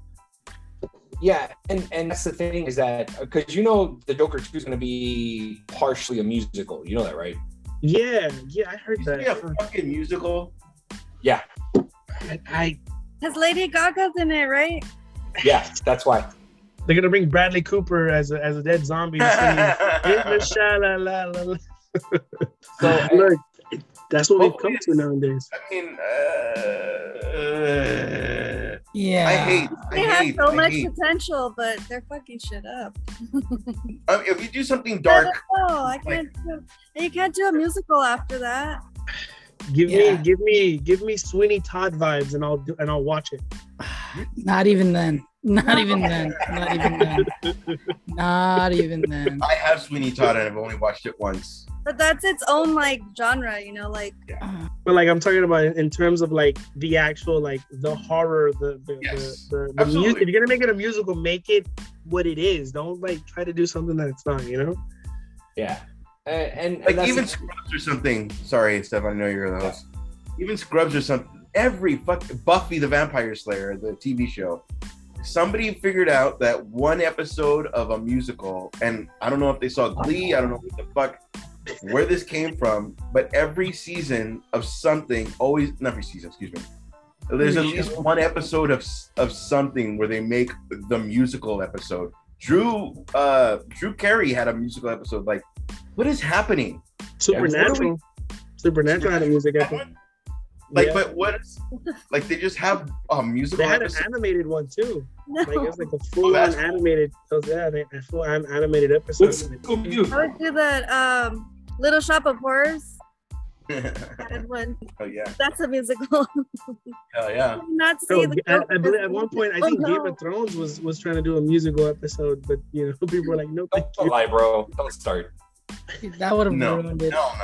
yeah, and and that's the thing is that because you know the Joker two is going to be partially a musical. You know that, right? Yeah, yeah, I heard You that. see a fucking musical. Yeah, I, I Because Lady Gaga's in it, right? yeah, that's why. they're gonna bring Bradley Cooper as a, as a dead zombie singing, "Hit the sha-la-la-la-la." So Look, that's what we've Hopefully come to nowadays. I mean, uh, Yeah. I hate. I They have hate, so I much hate. potential, but they're fucking shit up. I mean, if you do something dark, No, I can't. do, you can't do a musical after that. Give Yeah. me, give me, give me Sweeney Todd vibes, and I'll do, and I'll watch it. Not even then. Not even then. Not even then. Not even then. I have Sweeney Todd and I've only watched it once. But that's its own like genre, you know, like Uh, But like I'm talking about in terms of like the actual like the horror, the the Yes, the, the, the absolutely. music. If you're gonna make it a musical, make it what it is. Don't like try to do something that it's not. You know. Yeah. And, and, and Like that's even the- Scrubs or something. Sorry, Steph, I know you're the host. Even Scrubs or something. Every fuck Buffy the Vampire Slayer, the T V show. Somebody figured out that one episode of a musical, and I don't know if they saw Glee, I don't know what the fuck, where this came from, but every season of something, always, not every season, excuse me, there's at least one episode of of something where they make the musical episode. Drew, uh, Drew Carey had a musical episode. Like, what is happening? Supernatural. Supernatural had a music episode. Like, Yeah. but what? Like, they just have a musical They had an episode. animated one too. no. Like it's like a full that's on cool. animated. So yeah, they a full an animated episode. What's Scooby-Doo? I would do that um Little Shop of Horrors. That one. Oh yeah, That's a musical. hell yeah. I did not So, see the I, I believe at one point, I Oh, think Game no. of Thrones was was trying to do a musical episode, but you know, people were like, "No, thank Don't you." lie, bro. Don't start. that would have No, ruined it. no, no.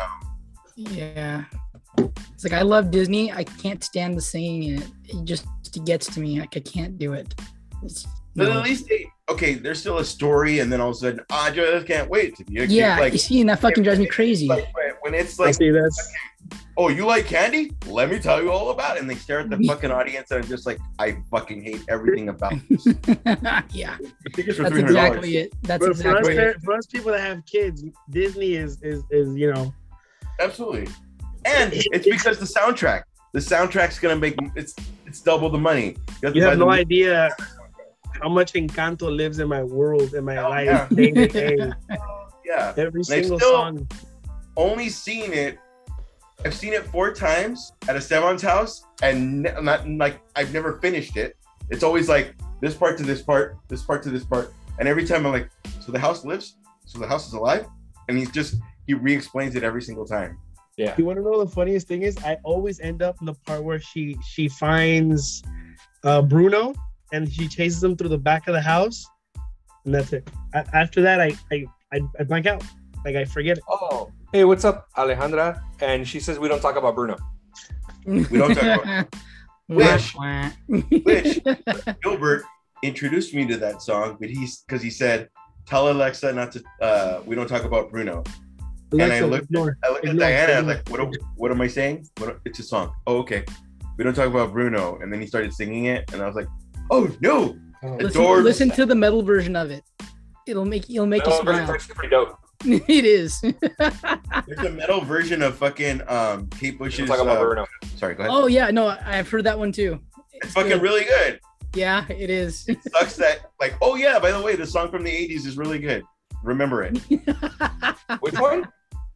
Yeah. It's like I love Disney. I can't stand the singing it. It just it gets to me. Like I can't do it. It's, But no. at least they okay. There's still a story, and then all of a sudden, I just can't wait to be a kid. Yeah, Like, you see, and that fucking drives me crazy. like when it's I like, see that's oh, you like candy? Let me tell you all about it. And they stare at the fucking audience, and I'm just like, I fucking hate everything about this. Yeah, Tickets for that's three hundred dollars. exactly it. That's but for us, exactly there- it. for us people that have kids, Disney is is is you know Absolutely. And it's because the soundtrack. The soundtrack's gonna make it's it's double the money. have to you buy have the no mu- idea how much Encanto lives in my world, in my Oh, life, yeah. day to day. Yeah. Every I've single still- song. Only seen it. I've seen it four times at Esteban's house, and ne- not like I've never finished it. It's always like this part to this part, this part to this part, and every time I'm like, so the house lives, so the house is alive, and he's just he re-explains it every single time. Yeah. You want to know the funniest thing is? I always end up in the part where she she finds uh, Bruno and she chases him through the back of the house, and that's it. A- after that, I, I I I blank out. Like I forget it. Oh, hey, what's up, Alejandra? And she says we don't talk about Bruno. We don't talk about Wish. Which Gilbert introduced me to that song, but he's because he said, "Tell Alexa not to. Uh, we don't talk about Bruno." And I Alexa, looked, ignore. I looked at Ignore, Diana. I was ignore. like, "What? What am I saying? What, it's a song. Oh, okay. We don't talk about Bruno." And then he started singing it, and I was like, "Oh no!" Oh. Listen, Adorbs. listen to the metal version of it. It'll make it'll make you No, smile. it's pretty dope. It is. There's a metal version of fucking um, Kate We Bush's. don't talk about uh, Bruno. sorry, go ahead. Oh yeah, no, I've heard that one too. it's fucking good. really good. Yeah, it is. It sucks that like, oh yeah, by the way, the song from the eighties is really good. Remember it. Which one?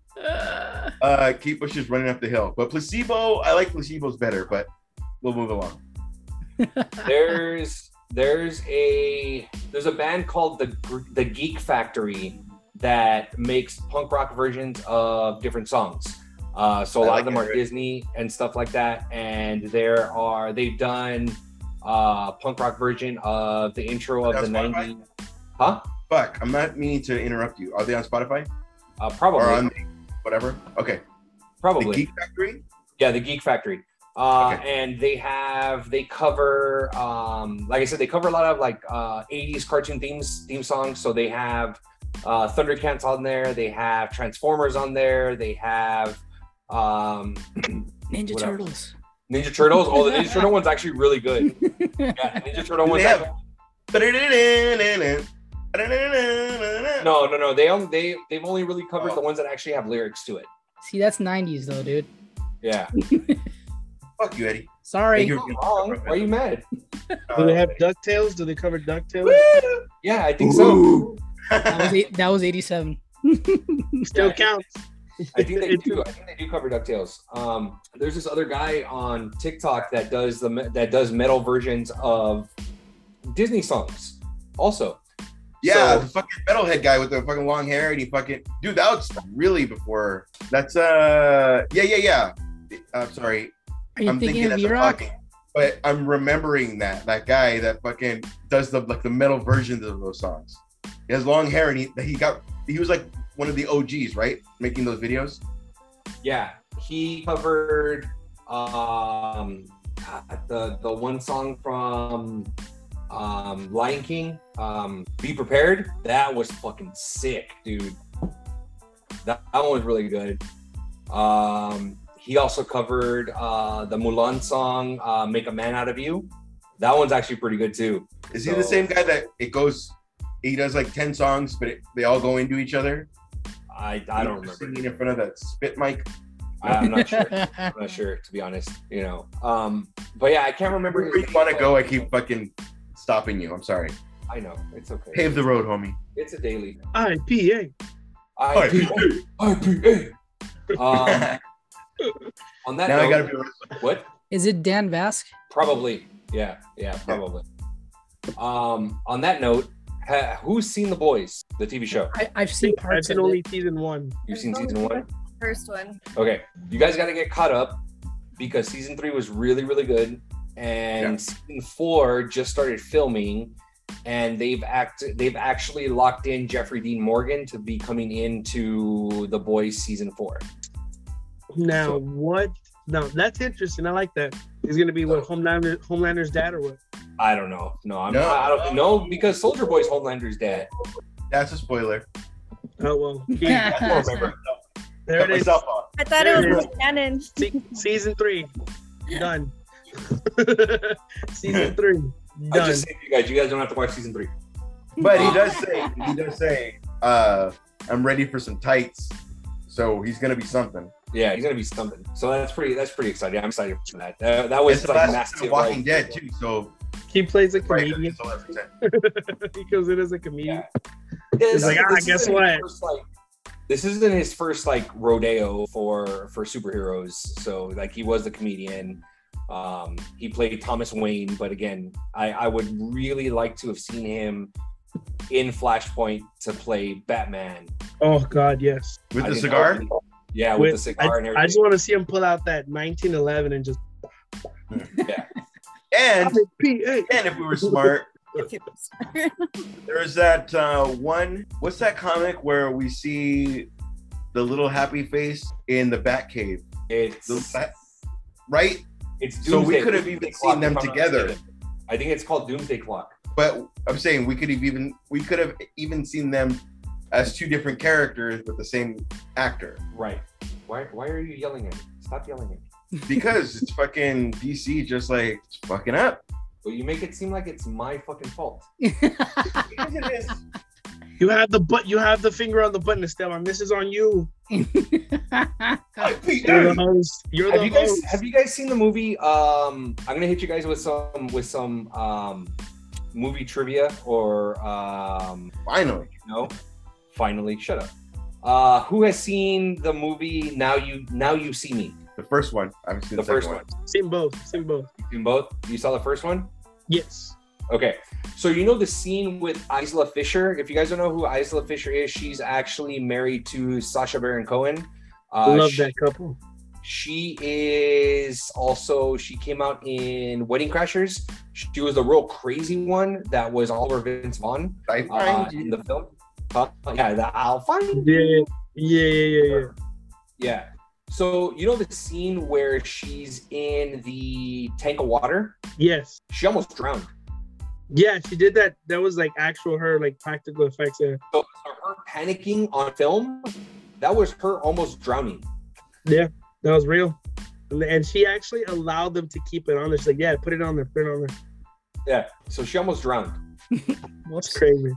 Uh, Uh, Kate Bush is running up the hill, but Placebo, I like Placebo's better, but we'll move along. There's there's a there's a band called the the Geek Factory that makes punk rock versions of different songs. Uh, so a I lot like of them it, are right? Disney and stuff like that. And there are they've done uh punk rock version of the intro of Are the they on Spotify? nineties. Huh? Fuck, I'm not meaning to interrupt you. Are they on Spotify Uh, or probably. on the, whatever? Okay, probably. the Geek Factory. Yeah, the Geek Factory. Uh, Okay. And they have they cover um, like I said, they cover a lot of like uh, eighties cartoon themes theme songs. So they have uh, Thundercats on there. They have Transformers on there. They have um, Ninja What else? Turtles. Ninja Turtles. Oh, the Ninja Turtle one's actually really good. Yeah, the Ninja Turtle Do one's they have- actually- No. no, no, no. They only they they've only really covered Oh. the ones that actually have lyrics to it. See, that's nineties though, dude. Yeah. Fuck you, Eddie. Sorry. Thank you. What's wrong? Why are you mad? Do they have DuckTales? Do they cover DuckTales? Yeah, I think so. That was eight, that was eighty-seven. Still Yeah. counts. I think they do. I think they do cover DuckTales. Um, there's this other guy on TikTok that does the me- that does metal versions of Disney songs. Also, Yeah, So- the fucking metalhead guy with the fucking long hair, and he fucking dude. That was really before. That's uh, yeah, yeah, yeah. I'm sorry. Are you I'm thinking, thinking of as I'm E-Rock? talking. but I'm remembering that that guy that fucking does the like the metal versions of those songs. He has long hair and he he got he was like one of the O Gs, right? Making those videos. Yeah, he covered um the the one song from um Lion King, um Be Prepared. That was fucking sick, dude. That, that one was really good. Um he also covered uh the Mulan song, uh Make a Man Out of You. That one's actually pretty good too. Is he So- the same guy that it goes? He does like ten songs, but it, they all go into each other. I I don't remember. Singing in front of that spit mic. I'm not sure. I'm not sure, to be honest. You know, um, but yeah, I can't remember. Wherever you want to go, I keep fucking stopping you. I'm sorry. I know it's okay. Pave the road, homie. It's a daily. I P A. I P A. I P A. Um, on that Now I note, gotta be. what? Is it Dan Vasc? Probably. Yeah. Yeah. Probably. Um, on that note, ha- who's seen The Boys, the T V show? I, I've seen I've parts seen of only it. season one. You've seen season one. First one. Okay, you guys got to get caught up because season three was really, really good, and Yeah. season four just started filming, and they've act they've actually locked in Jeffrey Dean Morgan to be coming into The Boys season four. Now So- what? No, that's interesting. I like that. He's gonna be what Homelander, Homelander's dad or what? I don't know. No, I'm No. I don't know because Soldier Boy's Homelander's dad. That's a spoiler. Oh well. He- I don't remember. there Cut it is. myself off. I thought There it it was is. canon. Se- season three, done. Season three, I done. just saved you guys. You guys don't have to watch season three. But he does say he does say, uh, I'm ready for some tights. So he's gonna be something. Yeah, he's gonna be something. So that's pretty. That's pretty exciting. I'm excited for that. That, that was It's the like last season massive. of Walking like- Dead too. So He plays a right, comedian. so that's pretend. He goes in as a comedian. This- He's like, ah, this guess isn't what? his first, like, this isn't his first like rodeo for for superheroes. So like he was the comedian. Um, he played Thomas Wayne, but again, I, I would really like to have seen him in Flashpoint to play Batman. Oh God, yes. With I the think cigar. that would be- yeah, with, With- the cigar I, and I everything. just want to see him pull out that nineteen eleven and just. And P A. and if we were smart, If it was- there's that uh, one. What's that comic where we see the little happy face in the Batcave? It's The Bat- right? it's So we Doomsday- could have Doomsday even Clock, seen them if I'm not together. mistaken. I think it's called Doomsday Clock. But I'm saying we could have even we could have even seen them as two different characters with the same actor Right. Why why are you yelling at me? Stop yelling at me. because it's fucking D C just like it's fucking up. But you make it seem like it's my fucking fault. Because it is. You have the but. You have the finger on the button, Esteban. This is on you. You're the host. You're Have the you guys host. have you guys seen the movie? Um, I'm gonna hit you guys with some with some um, movie trivia or um, Finally. no. Finally, shut up. Uh, who has seen the movie Now You Now You See Me? The first one. I've seen The the, first second one. Seen both. Seen both. You seen both? You saw the first one? Yes. Okay. So you know the scene with Isla Fisher? If you guys don't know who Isla Fisher is, she's actually married to Sacha Baron Cohen. Uh, Love she, that couple. She is also, she came out in Wedding Crashers. She was the real crazy one that was all over Vince Vaughn I uh, find in you. the film. Uh, yeah, the I'll find Yeah. you. Yeah. Yeah. Yeah. Yeah. Yeah. So you know the scene where she's in the tank of water? Yes. She almost drowned. Yeah. She did that. That was like actual her like practical effects. Yeah. So, so her panicking on film, that was her almost drowning. That was real. And, and she actually allowed them to keep it on there. She's like, yeah, put it on there. Put it on there. Yeah. So she almost drowned. That's crazy.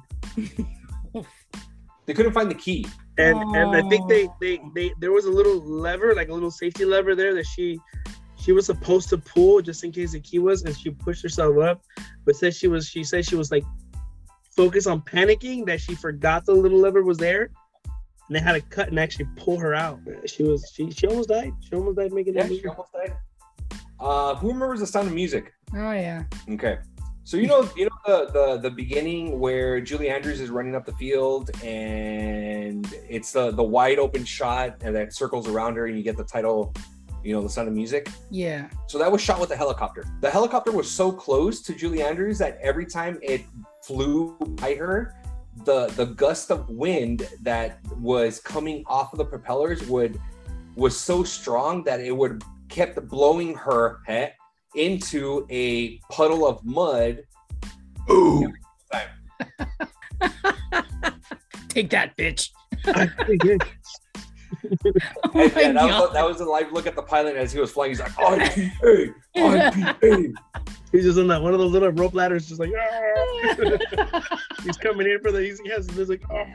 They couldn't find the key. And and I think they, they they there was a little lever, like a little safety lever there that she she was supposed to pull just in case the key was, and she pushed herself up. But said she was she said she was like focused on panicking that she forgot the little lever was there. And they had to cut and actually pull her out. She was she she almost died. She almost died making Yeah, that movie. she almost died. Uh, who remembers The Sound of Music? Oh yeah. Okay. So you know, you know the, the the beginning where Julie Andrews is running up the field and it's the the wide open shot and that circles around her and you get the title You know, The Sound of Music. Yeah. So that was shot with a helicopter. The helicopter was so close to Julie Andrews that every time it flew by her, the the gust of wind that was coming off of the propellers would was so strong that it would kept blowing her head into a puddle of mud. Ooh. Take that, bitch. I think it- Oh my And yeah, that, God. was, that was a live look at the pilot as he was flying. He's like, I P A, I P A. He's just on that one of those little rope ladders, just like "Ah." He's coming in for the. He's, he has the music. "Ah."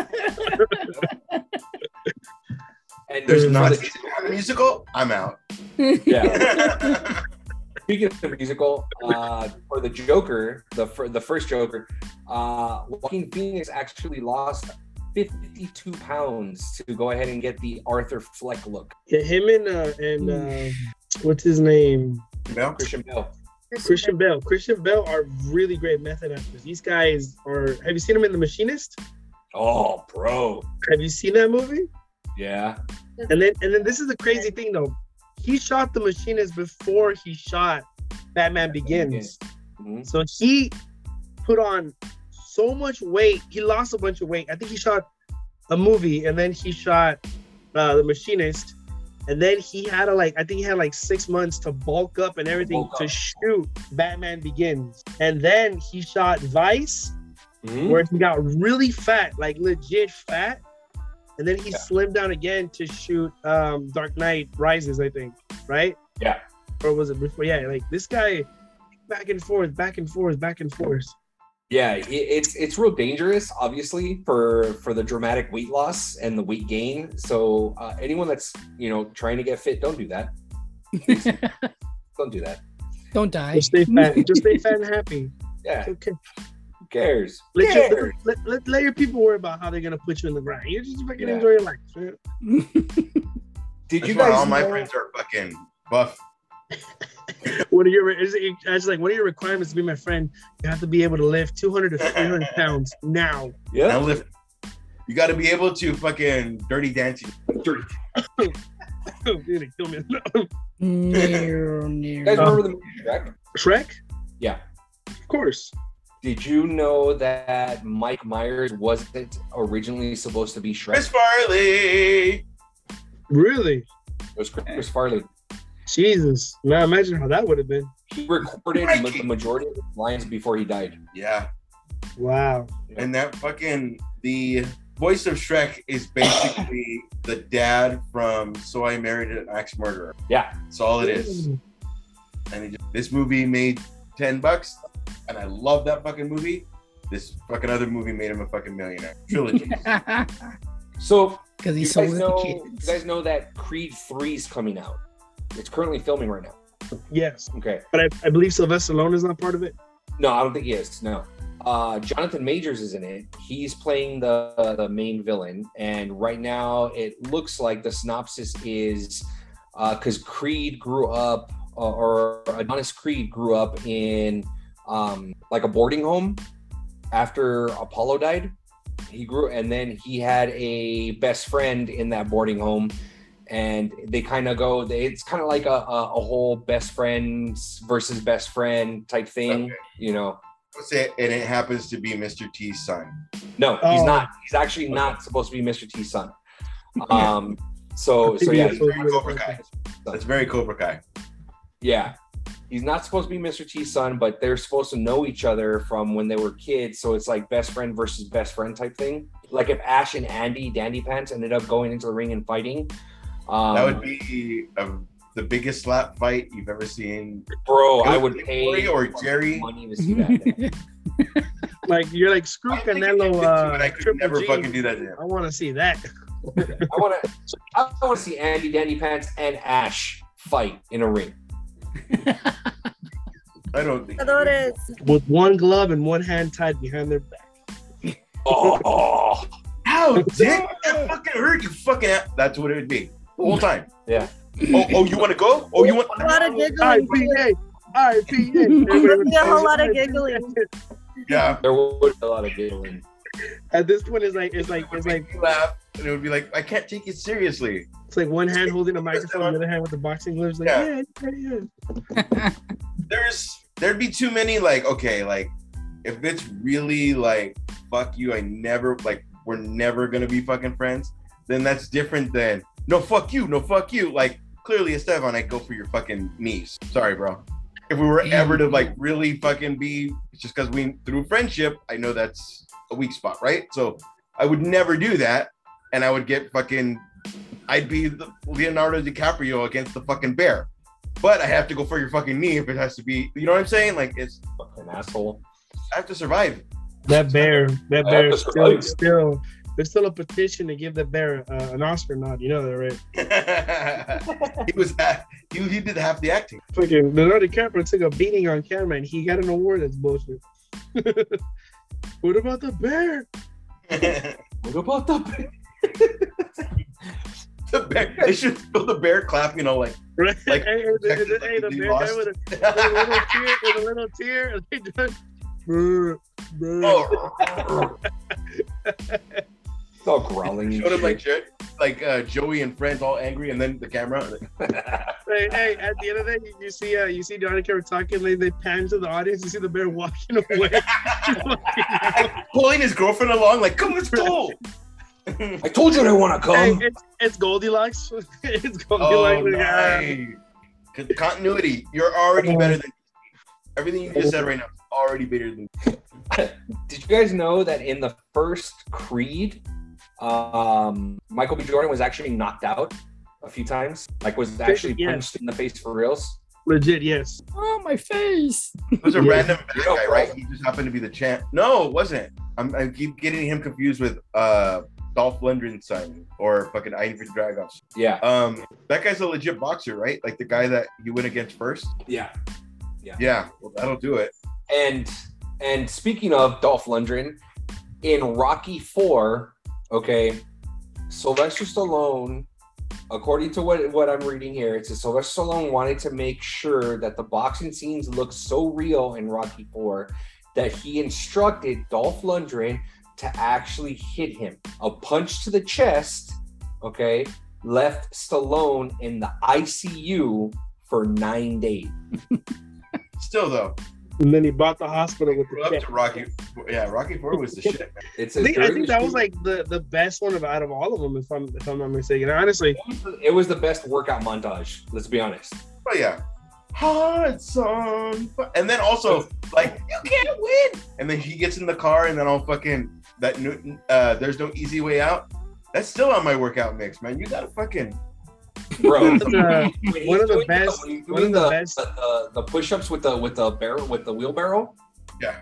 And There's for not the- a musical. I'm out. yeah. Speaking of the musical, uh, for the Joker, the fir- the first Joker, uh, Joaquin Phoenix actually lost fifty-two pounds to go ahead and get the Arthur Fleck look. Yeah, him and uh, and uh, what's his name? Mel? Christian Bale. Christian Bale. Christian Bale are really great method actors. These guys are. Have you seen them in The Machinist? Oh, bro. Have you seen that movie? Yeah. And then and then this is the crazy thing though. He shot The Machinist before he shot Batman Begins. Mhm. So he put on so much weight. He lost a bunch of weight. I think he shot a movie and then he shot uh, The Machinist. And then he had to like, I think he had like six months to bulk up and everything Bulk to up. shoot Batman Begins. And then he shot Vice, Mhm. where he got really fat, like legit fat. And then he Yeah. slimmed down again to shoot um, Dark Knight Rises, I think, right? Yeah. Or was it before? Yeah, like this guy, back and forth, back and forth, back and forth. Yeah, it- it's it's real dangerous, obviously, for for the dramatic weight loss and the weight gain. So uh, anyone that's you know trying to get fit, don't do that. Don't do that. Don't die. Just stay fat. Just stay fat and happy. Yeah, It's okay. who cares? Let, Who your, cares? let, let, let your people worry about how they're gonna put you in the ground. You just fucking Yeah. enjoy your life. man. Did That's you why guys all my know- friends are fucking buff. What are your? Is it, I was like, what are your requirements to be my friend? You have to be able to lift two hundred to three hundred pounds now. Now Yeah. lift. You got to be able to fucking dirty dancing. Dirty. Oh, dude, it killed me. No, You guys no. remember the movie Shrek? Shrek? Yeah. Of course. Did you know that Mike Myers wasn't originally supposed to be Shrek? Chris Farley. Really? It was Chris Farley. Jesus. Now imagine how that would have been. He recorded Mikey. the majority of his lines before he died. Yeah. Wow. And that fucking the voice of Shrek is basically the dad from So I Married an Axe Murderer. Yeah. That's all it is. And it just, this movie made ten bucks, and I love that fucking movie. This fucking other movie made him a fucking millionaire. Trilogy. So Because he you sold guys it to know, you kids. guys know that Creed three is coming out. It's currently filming right now. Yes. Okay. But I, I believe Sylvester Stallone is not part of it. No, I don't think he is. No. Uh, Jonathan Majors is in it. He's playing the the main villain, and right now it looks like the synopsis is because Creed grew up, uh, or Adonis Creed grew up in um, like a boarding home after Apollo died. He grew, and then he had a best friend in that boarding home, and they kind of go. They, it's kind of like a, a a whole best friends versus best friend type thing, Okay. you know. Let's say, and it happens to be Mister T's son. No, he's Oh. not. He's actually not supposed to be Mister T's son. Um, so so Maybe yeah, it's supposed to be Cobra like- Kai. That's very Cobra Kai. yeah. He's not supposed to be Mister T's son, but they're supposed to know each other from when they were kids. So it's like best friend versus best friend type thing. Like if Ash and Andy Dandy Pants ended up going into the ring and fighting. Um, That would be a, the biggest slap fight you've ever seen. bro. I would pay Corey or Jerry. money to see that. Like you're like screw I think Canelo. I could, Uh, but I could Triple never G. fucking do that to him. I want to see that. I want to. I want to see Andy Dandy Pants and Ash fight in a ring. I don't think. Jugadores. With one glove and one hand tied behind their back. Oh, Ow, dick! That fucking hurt you, fucking. a- That's what it would be the whole time. yeah. Oh, oh, you want to go? Oh, you want? A lot of giggling. too. I P A. I P A. There'd be a whole lot of giggling. Yeah. There would be a lot of giggling. At this point, it's like it's like it's like You laugh, and it would be like, I can't take it seriously. it's like one hand holding a microphone, the other hand with the boxing gloves. Like, Yeah. yeah, yeah, yeah. There's there'd be too many like, okay, like if it's really like fuck you, I never like we're never gonna be fucking friends, then that's different than no fuck you, no fuck you. Like clearly Esteban, I'd go for your fucking knees. Sorry, bro. If we were ever to like really fucking be, it's just because we through friendship, I know that's a weak spot, right? So I would never do that, and I would get fucking, I'd be the Leonardo DiCaprio against the fucking bear, but I have to go for your fucking knee if it has to be. You know what I'm saying? Like it's Fucking asshole. I have to survive. That bear, that I bear, have to still, survive. still, there's still a petition to give the bear uh, an Oscar nod. You know that, right? he was he, he did half the acting. Fucking Leonardo DiCaprio took a beating on camera, and he got an award. That's bullshit. What about the bear? What about the The bear. They should feel the bear clap. You know, like Right? Like, hey, hey, the, the, like hey, the he bear lost. guy with a, with a little tear, with a little tear. And they just, brr, brr. oh, It's all growling. and showed him like shit. Jo- like uh, Joey and friends all angry, and then the camera. Hey, hey, at the end of the day, you, you see, uh, you see Johnny Carver talking, they, they pan to the audience, you see the bear walking away. Pulling his girlfriend along, like, come, let's go. I told you I didn't want to Hey, come. it's, it's Goldilocks. It's Oh, Goldilocks. Yeah. nice. Con- Continuity. You're already better than everything you just said right now. Is already better than. Did you guys know that in the first Creed, um, Michael B. Jordan was actually knocked out a few times? Like, was actually Yes. punched in the face for reals? Legit, yes. Oh, my face. It was a Yeah. random bad guy, right? He just happened to be the champ. No, it wasn't. I'm, I keep getting him confused with uh, Dolph Lundgren's son or fucking Ivan Dragov's. Yeah. Um, that guy's a legit boxer, right? Like the guy that you went against first. Yeah. Yeah, well, that'll do it. And and speaking of Dolph Lundgren, in Rocky Four, okay, Sylvester Stallone, according to what, what I'm reading here, it says Sylvester Stallone wanted to make sure that the boxing scenes look so real in Rocky Four that he instructed Dolph Lundgren to actually hit him. A punch to the chest, okay, left Stallone in the I C U for nine days. Still though, And then he bought the hospital with grew the up check. to Rocky. Yeah, Rocky Four was the shit, man. It's I a think, I think that dirty was like the, the best one of out of all of them, if I'm if I'm not mistaken. Honestly, It was the best workout montage. Let's be honest. Oh yeah, hard song. And then also like you can't win. And then he gets in the car, and then I'll fucking that Newton. Uh, there's no easy way out. That's still on my workout mix, man. You gotta fucking. Bro, That's, uh, when he's one of the doing best- when he's one doing of the the, best- the, the, the push-ups with the with the barrel with the wheelbarrow. Yeah.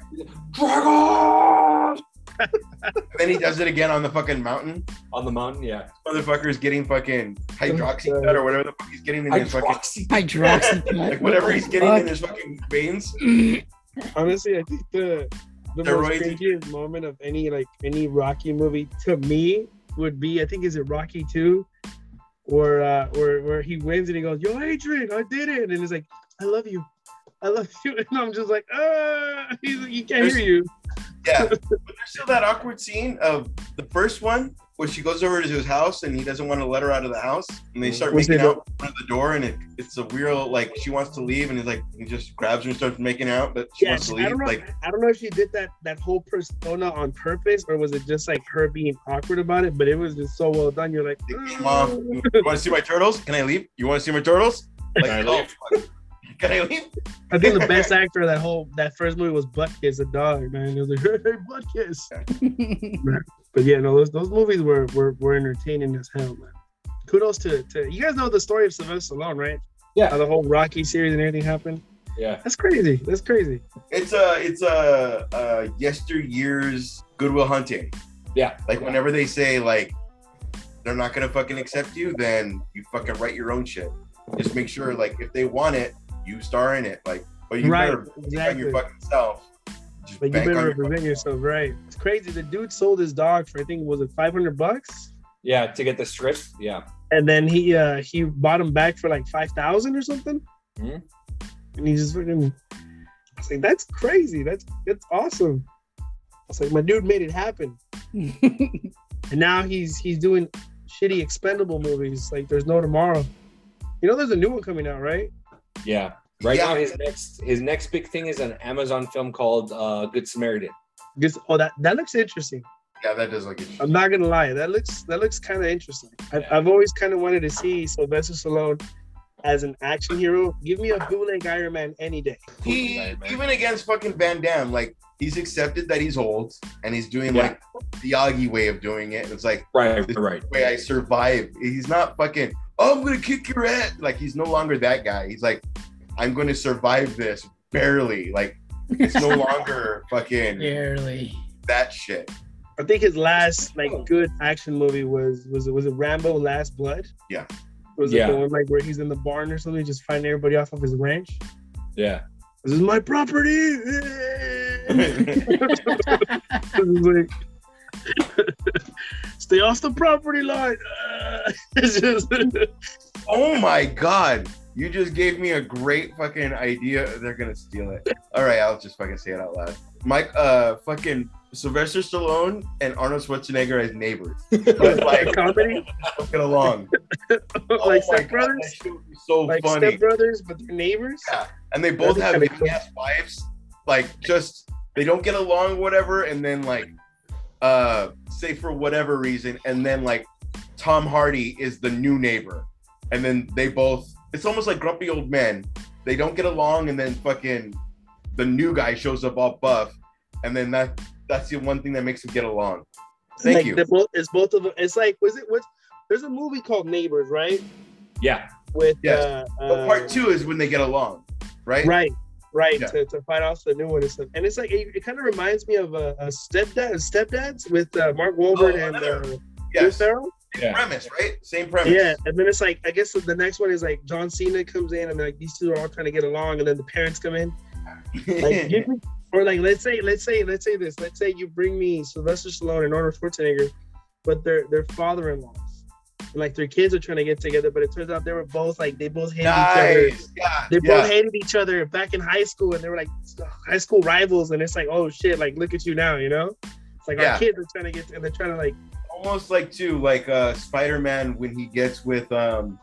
Dragon And then he does it again on the fucking mountain. on the mountain. Yeah. Motherfucker's getting fucking hydroxy cut or whatever the fuck he's getting in his fucking Hydroxy. Hydroxy. like whatever he's getting in his fucking veins. honestly, I think the the most Steroids. cringiest moment of any like any Rocky movie to me would be, I think, is it Rocky two, where uh where where he wins and he goes, "Yo, Adrian, I did it," and he's like, "I love you, I love you," and I'm just like, "Ah," he's like, "You can't hear you." Yeah, but there's still that awkward scene of the first one where she goes over to his house and he doesn't want to let her out of the house, and they start Was making it- out in front of the door, and it, it's a real like she wants to leave, and he's like he just grabs her and starts making out, but she wants Yes, to I leave. don't know. Like I don't know if she did that that whole persona on purpose, or was it just like her being awkward about it? But it was just so well done. You're like, Mom, "Ah." you want to see my turtles? Can I leave? You want to see my turtles? Like, Can I oh, leave? fuck. Can I leave? I think the best actor of that whole that first movie was Butkus, the dog, man. It was like, "Hey, Butkus." But yeah, no, those those movies were were, were entertaining as hell, man. Kudos to, to you guys know the story of Sylvester Stallone, right? Yeah. How the whole Rocky series and everything happened. Yeah. That's crazy. That's crazy. It's a it's a, a yesteryear's Goodwill Hunting. Yeah. Like whenever they say like they're not gonna fucking accept you, then you fucking write your own shit. Just make sure like if they want it, you star in it. Like, but you Right, better think on your exactly. fucking self. Just Like you bank better on your represent fucking- yourself, right? It's crazy. The dude sold his dog for I think was it five hundred bucks, Yeah. To get the strip. Yeah. and then he uh he bought him back for like five thousand or something. Mhm. And he just fucking. I was like, that's crazy. That's that's awesome. It's like my dude made it happen, and now he's he's doing shitty expendable movies. Like there's no tomorrow. You know, there's a new one coming out, right? Yeah. Right Yeah. now, his next his next big thing is an Amazon film called uh, Good Samaritan. Just oh, that that looks interesting. Yeah, that does look interesting. I'm not gonna lie, that looks that looks kind of interesting. I've, Yeah. I've always kind of wanted to see Sylvester Stallone as an action hero. Give me a bootleg Iron Man any day. He Right, man. even against fucking Van Damme, like he's accepted that he's old and he's doing Yeah. like the Augie way of doing it. It's like Right, this right. is the way I survive. He's not fucking, oh, I'm gonna kick your ass. Like he's no longer that guy. He's like, I'm gonna survive this barely. Like it's no longer fucking Barely. that shit. I think his last like good action movie was was it was it Rambo Last Blood? Yeah. Was it Yeah. the one like where he's in the barn or something, just fighting everybody off of his ranch? Yeah. This is my property. It's like, stay off the property line. It's just Oh my god. You just gave me a great fucking idea. They're gonna steal it. All right, I'll just fucking say it out loud. Mike, uh, fucking Sylvester Stallone and Arnold Schwarzenegger as neighbors. But like, comedy, don't get along. like Oh my Step God, Brothers, that shit would be so like funny. Step Brothers, but they're neighbors. Yeah, and they both That'd have be kinda young ass wives. Like, just they don't get along, whatever. And then like, uh, say for whatever reason, and then like, Tom Hardy is the new neighbor, and then they both. It's almost like grumpy old men. They don't get along, and then fucking the new guy shows up all buff, and then that that's the one thing that makes them get along. Thank like you. they're both, it's both of them. It's like was it what? There's a movie called Neighbors, right? Yeah. With Yes. uh, But uh, part two is when they get along, right? right, right, Yeah. to, to fight off the new one and stuff. And it's like it, it kind of reminds me of a, a stepdad, stepdads with uh, Mark Wahlberg Oh, and another- uh, Will Yes. Ferrell. Same Yeah. premise, right? Same premise. Yeah, and then it's like I guess the next one is like John Cena comes in and like these two are all trying to get along, and then the parents come in. Like, give me, or like let's say let's say let's say this. Let's say you bring me Sylvester Stallone and Arnold Schwarzenegger, but they're they're father-in-laws. And, like their kids are trying to get together, but it turns out they were both like they both hated each other. Nice. Yeah. They yeah. both hated each other back in high school, and they were like high school rivals. And it's like, oh shit, like look at you now, you know? It's like Yeah. our kids are trying to get, and they're trying to like, Almost like too, like uh Spider-Man when he gets with um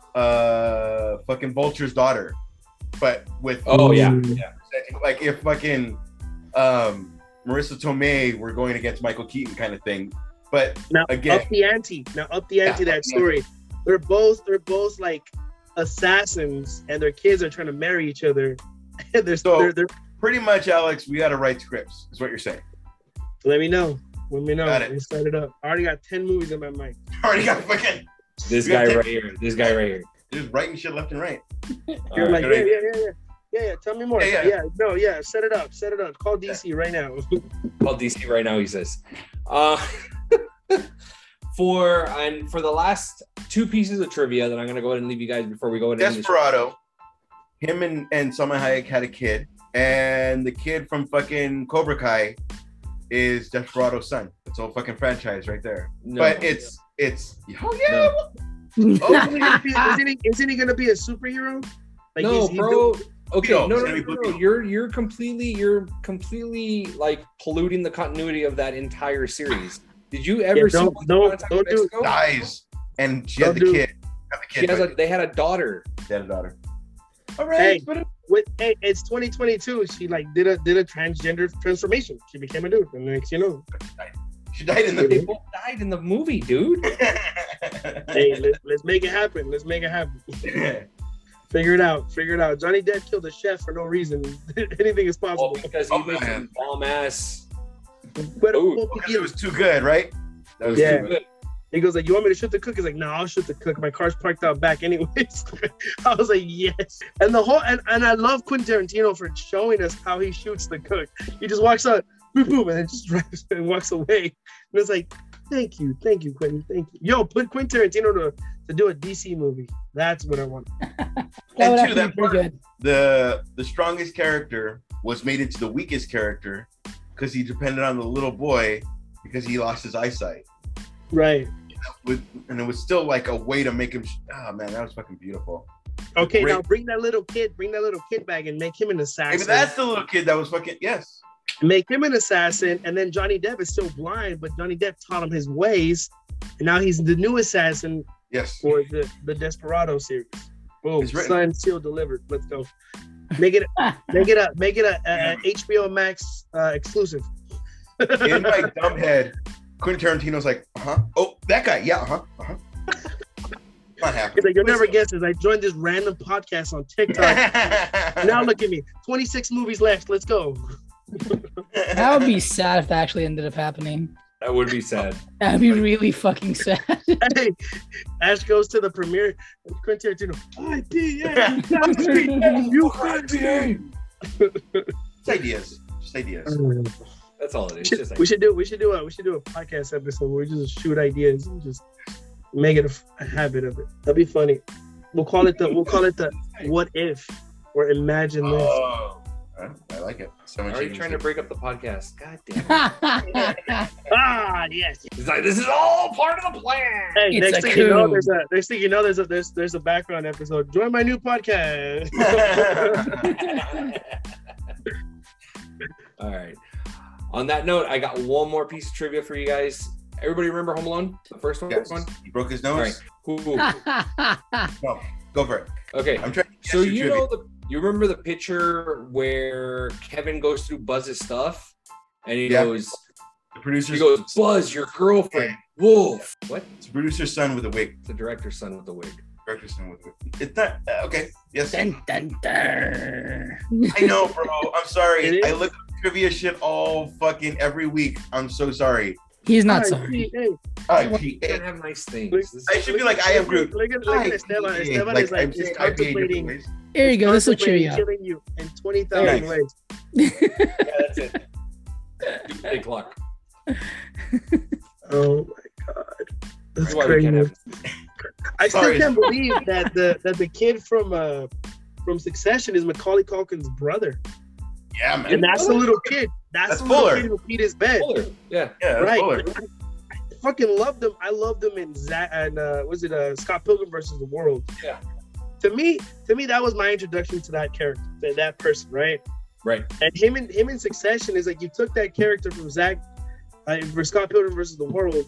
uh fucking Vulture's daughter, but with Oh yeah. Mm. Yeah. like if fucking um Marissa Tomei were going against Michael Keaton kind of thing. But now again, up the ante. Now up the ante Yeah, that up the story. They're both they're both like assassins, and their kids are trying to marry each other. And they're, So- they're, they're pretty much, Alex, we got to write scripts. Is what you're saying. let me know. Let me know. Got it. Let me set it up. I already got ten movies in my mind. Already got fucking This We got guy ten- right here. This guy right here. just writing shit left and right. All You're right. like, yeah, yeah, yeah, yeah. Yeah, yeah. Tell me more. Yeah, Yeah, yeah. no, yeah. Set it up. Set it up. Call D C right now. Call D C right now, he says. Uh, for and for the last two pieces of trivia that I'm gonna go ahead and leave you guys before we go into the show. Desperado. Him and and Salma Hayek had a kid, and the kid from fucking Cobra Kai is Desperado's son. It's a whole fucking franchise right there. No. But it's it's oh yeah. No. Oh, isn't he gonna be, isn't, he, isn't he gonna be a superhero? Like no, he's- he's bro. doing- Okay, No, no, it's no, gonna no, be no, Blue no. You're you're completely you're completely like polluting the continuity of that entire series. Did you ever Yeah, see don't- Once don't- Upon a Time in don't do it. Mexico? Dies, and she had the Don't do kid. Had the She kid. has but a, they had a daughter. they had a daughter. All right, Hey. but With, hey, it's twenty twenty-two. She like did a did a transgender transformation. She became a dude, and next you know, she died in They the. both died in the movie, dude. hey, let, let's make it happen. Let's make it happen. Figure it out. Figure it out. Johnny Depp killed a chef for no reason. Anything is Well, possible. because he Oh, made man. some bomb ass. But Ooh, Because it was too good, right? That was Yeah. too good. he goes like, "You want me to shoot the cook?" He's like, "No, I'll shoot the cook. My car's parked out back, anyways." I was like, "Yes." And the whole and, and I love Quentin Tarantino for showing us how he shoots the cook. He just walks out, boom, boom, and then just drives and walks away. And it's like, "Thank you, thank you, Quentin, thank you." Yo, put Quentin Tarantino to to do a D C movie. That's what I want. That would And two, actually that be pretty part- good. the the strongest character was made into the weakest character because he depended on the little boy because he lost his eyesight. Right. With, and it was still like a way to make him. Oh man, that was fucking beautiful. Okay, Great. now bring that little kid, bring that little kid back and make him an Maybe assassin. that's the little kid that was fucking yes. make him an assassin, and then Johnny Depp is still blind, but Johnny Depp taught him his ways, and now he's the new assassin Yes. for the, the Desperado series. Boom, It's written. signed, sealed, delivered. Let's go. Make it, make it a, make it a, a, a H B O Max uh, exclusive. In my dumb head, Quentin Tarantino's like, uh huh. Oh, that guy. Yeah, uh huh. Uh huh. Not He's happening. like, you'll never guess this. I joined this random podcast on TikTok. Now look at me. twenty-six movies left. Let's go. That would be sad if that actually ended up happening. That would be sad. That'd be really fucking sad. Hey, Ash goes to the premiere. Quentin Tarantino. I D A. You Just ideas. Just ideas. That's all it We is. should, Just like, we should do we should do a we should do a podcast episode where we just shoot ideas and just make it a, a habit of it. That'd be funny. We'll call it the we'll call it the what if or imagine this. Oh, huh? I like it. Someone are you should trying to break up the podcast? God damn it. Ah yes. It's like, this is all part of the plan. Hey, It's next a thing you know, coup. there's a next thing you know, there's a there's there's a background episode. Join my new podcast. All right. On that note, I got one more piece of trivia for you guys. Everybody remember Home Alone? The first one? Yes. one? He broke his All nose. right. Who? No, go for it. Okay. I'm trying to guess So your you trivia. know the you remember the picture where Kevin goes through Buzz's stuff and he Yeah. goes the he producer's goes, Buzz, your girlfriend, Wolf. What? It's the producer's son with a wig. It's the director's son with the wig. Director's son with a wig. It's not uh, okay. Yes. Dun, dun, dun. I know, bro. I'm It sorry. is? I look at trivia shit all fucking every week. I'm so sorry. He's not Hey, sorry. hey, I, You can't have nice things. Look- This is- I should be like I am Groot. Look at look at Esteban. Esteban Like, is like I'm he's saying I P A different contemplating ways. Here you go. This will cheer contemplating you up. killing you in twenty thousand Nice. ways. Yeah, that's it. Big clock. Oh my god, This that's is why we can't crazy. have I still Sorry. can't believe that the that the kid from uh from Succession is Macaulay Culkin's brother, Yeah, man. and that's the little kid. That's, That's the little Fuller. kid who beat his bed. Fuller. Yeah. yeah, that's Right. Fuller. I fucking loved him. I loved him in Zach and uh, was it uh, Scott Pilgrim versus the World? Yeah. To me, to me, that was my introduction to that character, to that person, right? Right. And him in him in Succession is like you took that character from Zach uh, for Scott Pilgrim versus the World,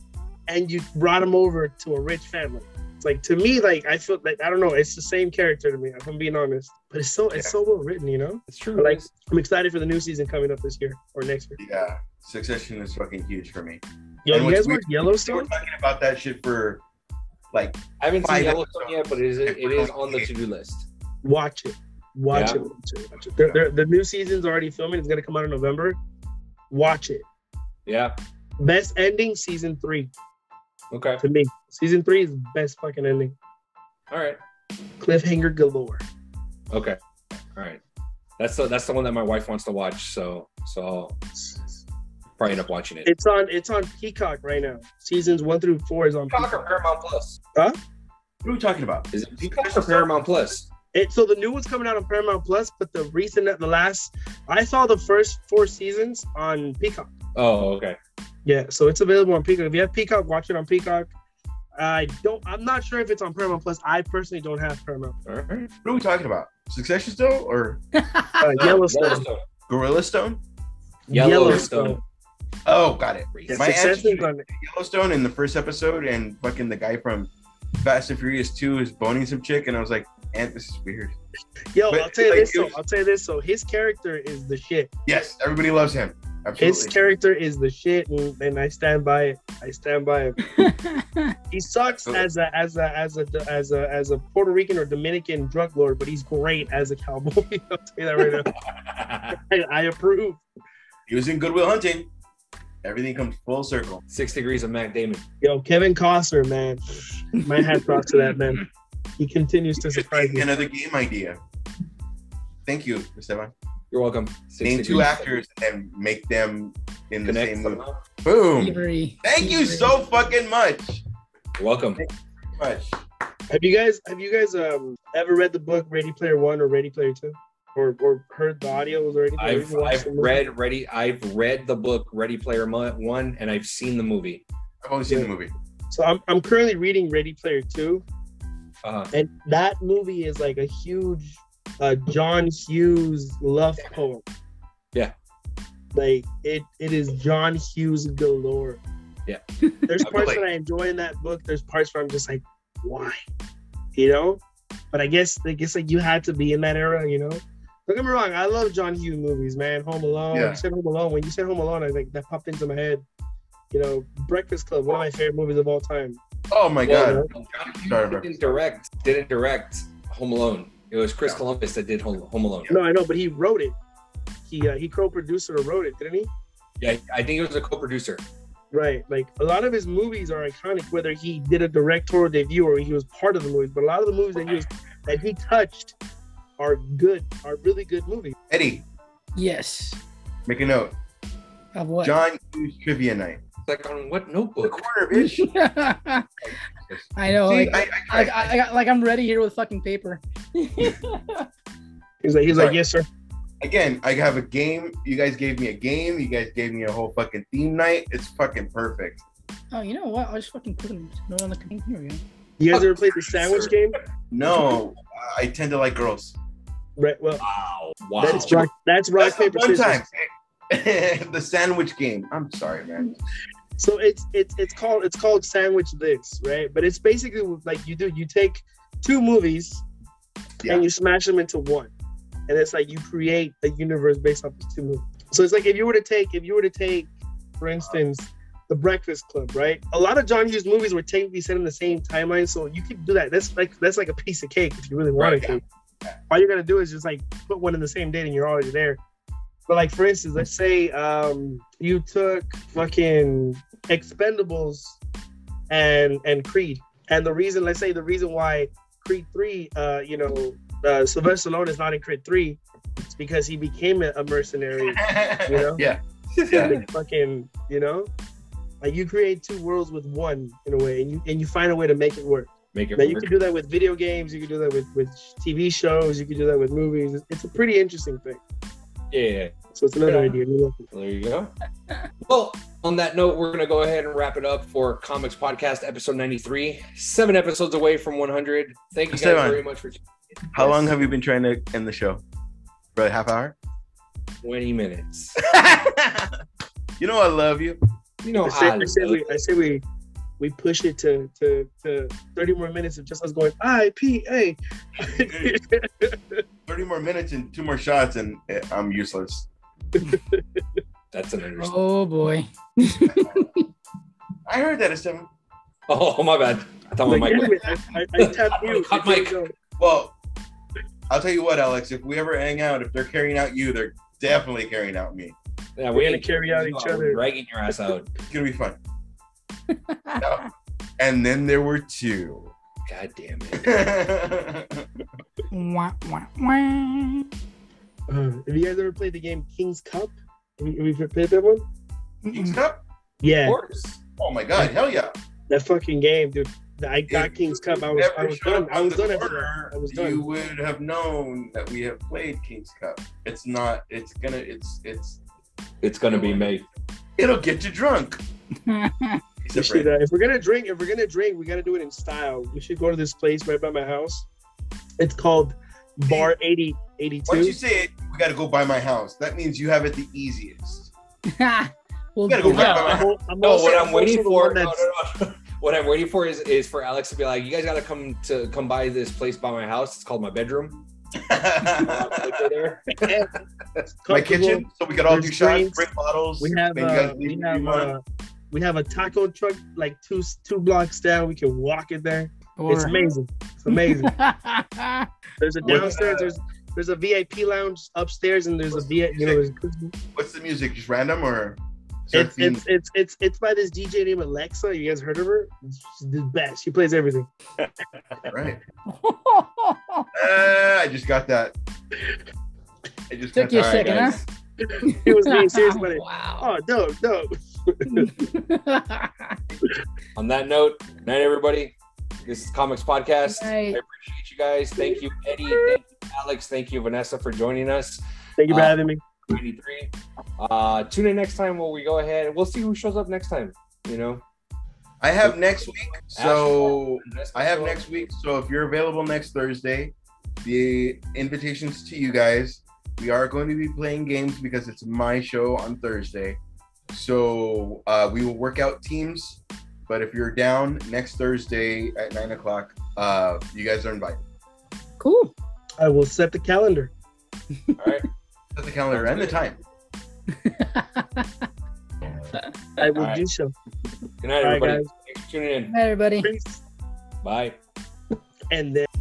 and you brought him over to a rich family. It's like to me, like I feel like I don't know, it's the same character to me. If I'm being honest, but it's so it's Yeah. so well written, you know. It's true. But, like I'm excited for the new season coming up this year or next year. Yeah, Succession is fucking huge for me. Yo, And you what's guys weird- watch We were Yellowstone? talking about that shit for like I haven't seen Five Yellowstone episodes. yet, but it is it is on the to-do list. Watch it. Watch Yeah. it. Watch it. Watch it. They're, they're, the new season's already filming. It's gonna come out in November. Watch it. Yeah. Best ending, season three. Okay. To me, season three is the best fucking ending. All right. Cliffhanger galore. Okay. All right. That's the that's the one that my wife wants to watch. So so I'll probably end up watching it. It's on. It's on Peacock right now. Seasons one through four is on Peacock or Peacock. Paramount Plus? what are we talking about? Is it Peacock or Paramount Plus? It, so the new one's coming out on Paramount Plus, but the recent, the last, I saw the first four seasons on Peacock. Oh, okay. Yeah, so it's available on Peacock. If you have Peacock, watch it on Peacock. I don't. I'm not sure if it's on Paramount Plus. I personally don't have Paramount. All right. What are we talking about? Succession still or Uh, Yellowstone. Yellowstone. Gorilla Stone? Yellowstone. Oh, got it. Yeah, My answer Succession's to on it. Yellowstone in the first episode, and fucking the guy from Fast and Furious two is boning some chick, and I was like, "And this is weird." Yo, But, I'll tell you like, this. it So was- I'll tell you this. So his character is the shit. Yes, everybody loves him. His Absolutely. character is the shit, and, and I stand by it. I stand by it. He sucks as a as a as a as a as a Puerto Rican or Dominican drug lord, but he's great as a cowboy. I'll tell you that right now. I, I approve. He was in Good Will Hunting. Everything comes full circle. Six Degrees of Matt Damon. Yo, Kevin Costner, man. My hat's off to that man. He continues to surprise me. Another game idea. Thank you, Esteban. You're welcome. Six Name two Degrees. actors and make them in the Connect same movie. somehow. Boom. Thievery. Thank you so fucking much. You're welcome. Much. Have you guys have you guys um ever read the book Ready Player One or Ready Player Two? Or or heard the audios or anything? Or I've even watched I've the movie? read Ready. I've read the book Ready Player Mo- One, and I've seen the movie. I've only seen the movie. So I'm I'm currently reading Ready Player Two. Uh, And that movie is like a huge uh, John Hughes love poem. Yeah. Like it, it is John Hughes galore. Yeah. There's I parts feel that I enjoy in that book. There's parts where I'm just like, why? You know? But I guess I guess like you had to be in that era, you know? Don't get me wrong, I love John Hughes movies, man. Home Alone. Yeah. You said Home Alone. When you said Home Alone, I like that popped into my head. You know, Breakfast Club, one of my favorite movies of all time. Oh my Well, god. John Hughes Sorry, bro. didn't direct didn't direct Home Alone. It was Chris Yeah. Columbus that did Home, Home Alone. No, I know, but he wrote it. He uh, he co-produced or wrote it, didn't he? Yeah, I think it was a co-producer. Right. Like a lot of his movies are iconic, whether he did a directorial debut or he was part of the movies. But a lot of the movies that he was that he touched are good, are really good movies. Eddie, Yes. make a note. Of what? John Hughes trivia night. Like on what The notebook? corner, bitch. I know. See, like, I, I, I, I, I got, like I'm ready here with fucking paper. He's like, he's Sorry. like, yes, sir. again, I have a game. You guys gave me a game. You guys gave me a whole fucking theme night. It's fucking perfect. Oh, you know what? I'll just fucking put them on the computer. Here we go. You guys ever played the sandwich game? No, I tend to like girls. Right. Well, Wow. Wow. that's rock. That's rock That's the paper one scissors. time. The sandwich game. I'm sorry, man. So it's it's it's called it's called Sandwich This, right? But it's basically like you do you take two movies Yeah. and you smash them into one, and it's like you create a universe based off of two movies. So it's like if you were to take if you were to take, for instance, The Breakfast Club, right? A lot of John Hughes movies were technically set in the same timeline, so you could do that. That's like that's like a piece of cake if you really wanted Right, to. All you gotta do is just like put one in the same date and you're already there. But like for instance, let's say um, you took fucking Expendables and and Creed, and the reason, let's say the reason why Creed three, uh, you know, uh, Sylvester Stallone is not in Creed three, it's because he became a, a mercenary. You know? Yeah. Yeah. Like fucking, you know, like you create two worlds with one in a way, and you and you find a way to make it work. Make it Now you work. can do that with video games, you can do that with with T V shows, you can do that with movies. It's, it's a pretty interesting thing. Yeah. So it's another Yeah. idea. There you go. Well, on that note, we're gonna go ahead and wrap it up for Comics Podcast episode ninety-three. Seven episodes away from one hundred. Thank you guys Esteban, very much for tuning in. How Yes. long have you been trying to end the show? For a half hour? twenty minutes. You know I love you. You know I say, how I say we I say we we push it to to to thirty more minutes of just us going I P A. thirty more minutes and two more shots, and eh, I'm useless. that's an understatement. Oh boy. I heard that, Esteban. Oh, my bad. I thought my Like, mic was I, I, I tapped you. Hot mic. Well, I'll tell you what, Alex. If we ever hang out, if they're carrying out you, they're definitely carrying out me. Yeah, We're we gonna ain't carry out each we're other. dragging your ass out. It's gonna be fun. No. And then there were two. God damn it. Wah, wah, wah. Uh, have you guys ever played the game King's Cup? Have you, have you played that one? King's Cup? Yeah, Of course. Oh my god, hell yeah. that fucking game, dude. I got If King's you Cup. I was I never was showed done. up I on was the done after corner, that. I was You done. would have known that we have played King's Cup. It's not, it's gonna, it's, it's, It's gonna be May. it'll get you drunk. We Except should, for- uh, if we're gonna drink, if we're gonna drink, we gotta do it in style. We should go to this place right by my house. It's called Bar eighty eighty-two. Once you say it, we gotta go by my house. That means you have it the easiest. Well, You gotta go yeah. back by my I'm house. al- I'm No, also- what I'm I'm waiting also the for. one No, that's- no, no. What I'm waiting for is is for Alex to be like, you guys gotta come to come by this place by my house. It's called my bedroom. Like there. My comfortable. kitchen, so we could all There's do shots, drinks. bring bottles. We have then you guys uh, leave we if you have want. uh, we have a taco truck like two two blocks down. We can walk it there. It's Or- amazing. It's amazing. There's a What, downstairs. uh, There's there's a V I P lounge upstairs, and there's a What's V I the you know there's, What's the music? Just random or? it's, surfing? it's it's it's it's by this D J named Alexa. You guys heard of her? She's the best. She plays everything. Right. Uh, I just got that. I just Took got you a that. second, huh? guys. It was being serious, but it, Wow. oh no no. On that note, night everybody. This is Comics Podcast. Night. I appreciate you guys. Thank you, Eddie. Thank you, Alex. Thank you, Vanessa, for joining us. Thank you for Uh, having me. ninety-three. Uh, tune in next time where we go ahead. We'll see who shows up next time. You know, I have next week, so Ash- I have next week. So if you're available next Thursday, the invitations to you guys. we are going to be playing games because it's my show on Thursday. So uh, we will work out teams. But if you're down next Thursday at nine o'clock, uh, you guys are invited. Cool. I will set the calendar. All right. Set the calendar and the time. I will All right. do so. Good night, All right, everybody. guys. Thanks for tuning in. Bye, everybody. Peace. Bye. And then.